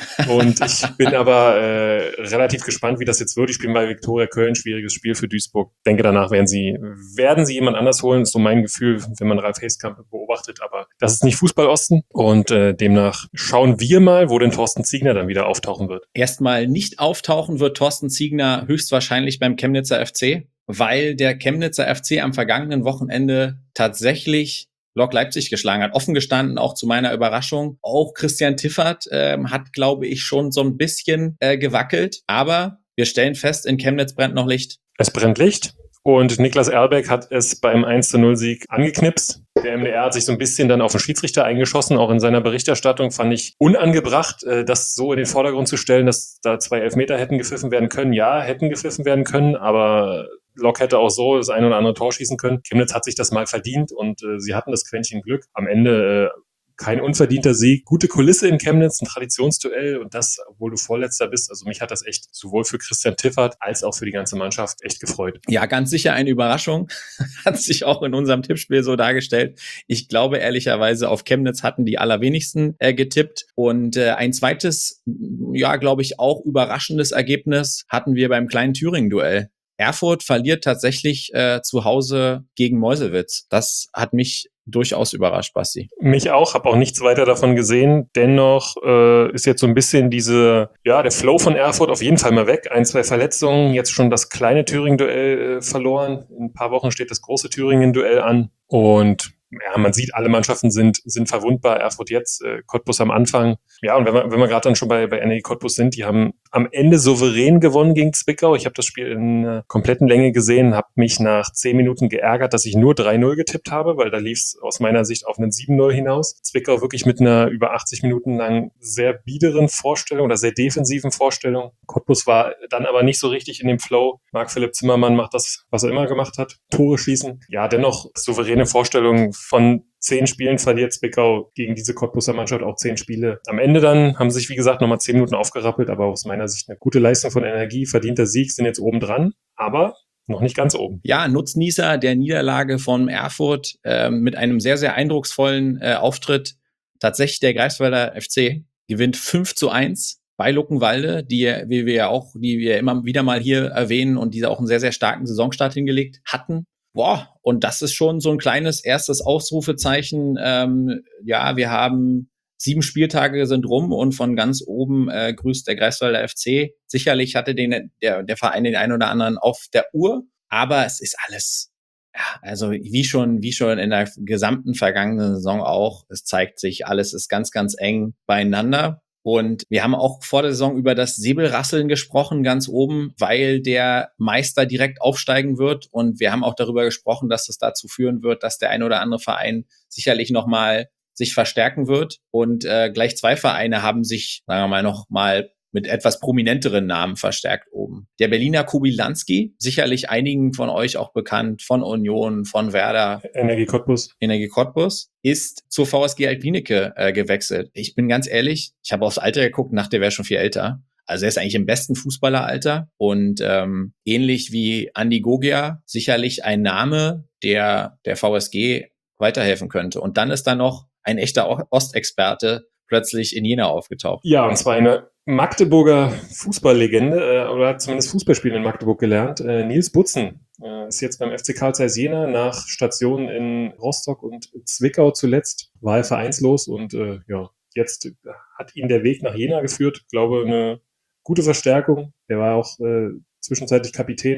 E: Und ich bin aber äh, relativ gespannt, wie das jetzt wird. Ich spiele bei Viktoria Köln. Schwieriges Spiel für Duisburg. Denke, danach werden sie, werden sie jemand anders holen. Ist so mein Gefühl, wenn man Ralf Heeskamp beobachtet. Aber das ist nicht Fußball-Osten. Und äh, demnach schauen wir mal, wo denn Thorsten Ziegner dann wieder auftauchen wird.
D: Erstmal nicht auftauchen wird Thorsten Ziegner höchstwahrscheinlich beim Chemnitzer F C, weil der Chemnitzer F C am vergangenen Wochenende tatsächlich Lok Leipzig geschlagen hat. Offen gestanden, auch zu meiner Überraschung. Auch Christian Tiffert ähm, hat, glaube ich, schon so ein bisschen äh, gewackelt. Aber wir stellen fest, in Chemnitz brennt noch Licht.
E: Es brennt Licht. Und Niklas Erlbeck hat es beim eins zu null Sieg angeknipst. Der M D R hat sich so ein bisschen dann auf den Schiedsrichter eingeschossen. Auch in seiner Berichterstattung fand ich unangebracht, das so in den Vordergrund zu stellen, dass da zwei Elfmeter hätten gepfiffen werden können. Ja, hätten gepfiffen werden können, aber Lok hätte auch so das ein oder andere Tor schießen können. Chemnitz hat sich das mal verdient und äh, sie hatten das Quäntchen Glück. Am Ende äh, kein unverdienter Sieg. Gute Kulisse in Chemnitz, ein Traditionsduell und das, obwohl du Vorletzter bist. Also mich hat das echt sowohl für Christian Tiffert als auch für die ganze Mannschaft echt gefreut.
D: Ja, ganz sicher eine Überraschung. Hat sich auch in unserem Tippspiel so dargestellt. Ich glaube ehrlicherweise, auf Chemnitz hatten die allerwenigsten äh, getippt. Und äh, ein zweites, ja, glaube ich, auch überraschendes Ergebnis hatten wir beim kleinen Thüringen-Duell. Erfurt verliert tatsächlich äh, zu Hause gegen Meuselwitz. Das hat mich durchaus überrascht, Basti.
E: Mich auch, habe auch nichts weiter davon gesehen. Dennoch äh, ist jetzt so ein bisschen diese, ja, der Flow von Erfurt auf jeden Fall mal weg. Ein, zwei Verletzungen, jetzt schon das kleine Thüringen-Duell äh, verloren. In ein paar Wochen steht das große Thüringen-Duell an. Und ja, man sieht, alle Mannschaften sind sind verwundbar. Erfurt jetzt, äh, Cottbus am Anfang. Ja, und wenn wir, wenn wir gerade dann schon bei, bei Energie Cottbus sind, die haben am Ende souverän gewonnen gegen Zwickau. Ich habe das Spiel in äh, kompletten Länge gesehen, habe mich nach zehn Minuten geärgert, dass ich nur drei null getippt habe, weil da lief es aus meiner Sicht auf einen sieben null hinaus. Zwickau wirklich mit einer über achtzig Minuten lang sehr biederen Vorstellung oder sehr defensiven Vorstellung. Cottbus war dann aber nicht so richtig in dem Flow. Marc-Philipp Zimmermann macht das, was er immer gemacht hat, Tore schießen. Ja, dennoch souveräne Vorstellung. Von zehn Spielen verliert Zwickau gegen diese Cottbuser Mannschaft auch zehn Spiele. Am Ende dann haben sie sich, wie gesagt, nochmal zehn Minuten aufgerappelt, aber aus meiner Sicht eine gute Leistung von Energie, verdienter Sieg, sind jetzt oben dran, aber noch nicht ganz oben.
D: Ja, Nutznießer der Niederlage von Erfurt äh, mit einem sehr, sehr eindrucksvollen äh, Auftritt. Tatsächlich der Greifswalder F C gewinnt fünf zu eins bei Luckenwalde, die, wie wir ja auch, die wir immer wieder mal hier erwähnen und die auch einen sehr, sehr starken Saisonstart hingelegt hatten. Boah, und das ist schon so ein kleines erstes Ausrufezeichen. Ähm, ja, wir haben sieben Spieltage sind rum und von ganz oben äh, grüßt der Greifswalder F C. Sicherlich hatte den, der, der Verein den einen oder anderen auf der Uhr, aber es ist alles, ja, also wie schon, wie schon in der gesamten vergangenen Saison auch, es zeigt sich, alles ist ganz, ganz eng beieinander. Und wir haben auch vor der Saison über das Säbelrasseln gesprochen, ganz oben, weil der Meister direkt aufsteigen wird. Und wir haben auch darüber gesprochen, dass das dazu führen wird, dass der ein oder andere Verein sicherlich nochmal sich verstärken wird. Und äh, gleich zwei Vereine haben sich, sagen wir mal, noch mal mit etwas prominenteren Namen verstärkt oben. Der Berliner Kubilanski, sicherlich einigen von euch auch bekannt, von Union, von Werder.
E: Energie Cottbus.
D: Energie Cottbus ist zur V S G Alpinike äh, gewechselt. Ich bin ganz ehrlich, ich habe aufs Alter geguckt, dachte, der wäre schon viel älter. Also er ist eigentlich im besten Fußballeralter und ähm, ähnlich wie Andi Gogia sicherlich ein Name, der der V S G weiterhelfen könnte. Und dann ist da noch ein echter Ostexperte plötzlich in Jena aufgetaucht.
E: Ja, und zwar eine Magdeburger Fußballlegende, äh, oder hat zumindest Fußballspielen in Magdeburg gelernt. Äh, Nils Butzen äh, ist jetzt beim F C Carl Zeiss Jena nach Stationen in Rostock und Zwickau zuletzt, war er vereinslos und äh, ja, jetzt hat ihn der Weg nach Jena geführt. Ich glaube, eine gute Verstärkung. Der war auch äh, zwischenzeitlich Kapitän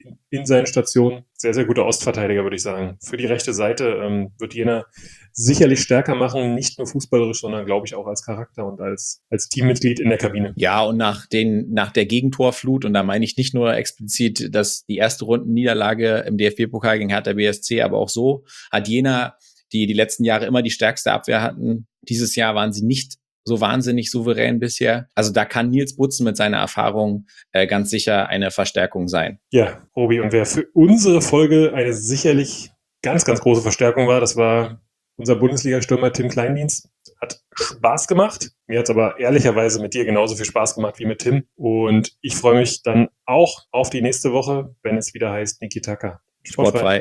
E: in seinen Stationen. Sehr, sehr guter Ostverteidiger, würde ich sagen. Für die rechte Seite ähm, wird Jena sicherlich stärker machen, nicht nur fußballerisch, sondern glaube ich auch als Charakter und als, als Teammitglied in der Kabine.
D: Ja, und nach den, nach der Gegentorflut, und da meine ich nicht nur explizit, dass die erste Rundenniederlage im D F B-Pokal gegen Hertha B S C, aber auch so hat Jena, die die letzten Jahre immer die stärkste Abwehr hatten, dieses Jahr waren sie nicht so wahnsinnig souverän bisher. Also da kann Nils Butzen mit seiner Erfahrung äh, ganz sicher eine Verstärkung sein.
E: Ja, Robi, und wer für unsere Folge eine sicherlich ganz, ganz große Verstärkung war, das war unser Bundesliga-Stürmer Tim Kleindienst. Hat Spaß gemacht. Mir hat es aber ehrlicherweise mit dir genauso viel Spaß gemacht wie mit Tim. Und ich freue mich dann auch auf die nächste Woche, wenn es wieder heißt Niki Taka.
D: Sportfrei.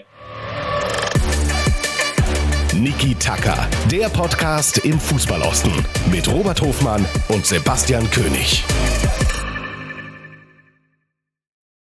C: Niki Taka, der Podcast im Fußballosten mit Robert Hofmann und Sebastian König.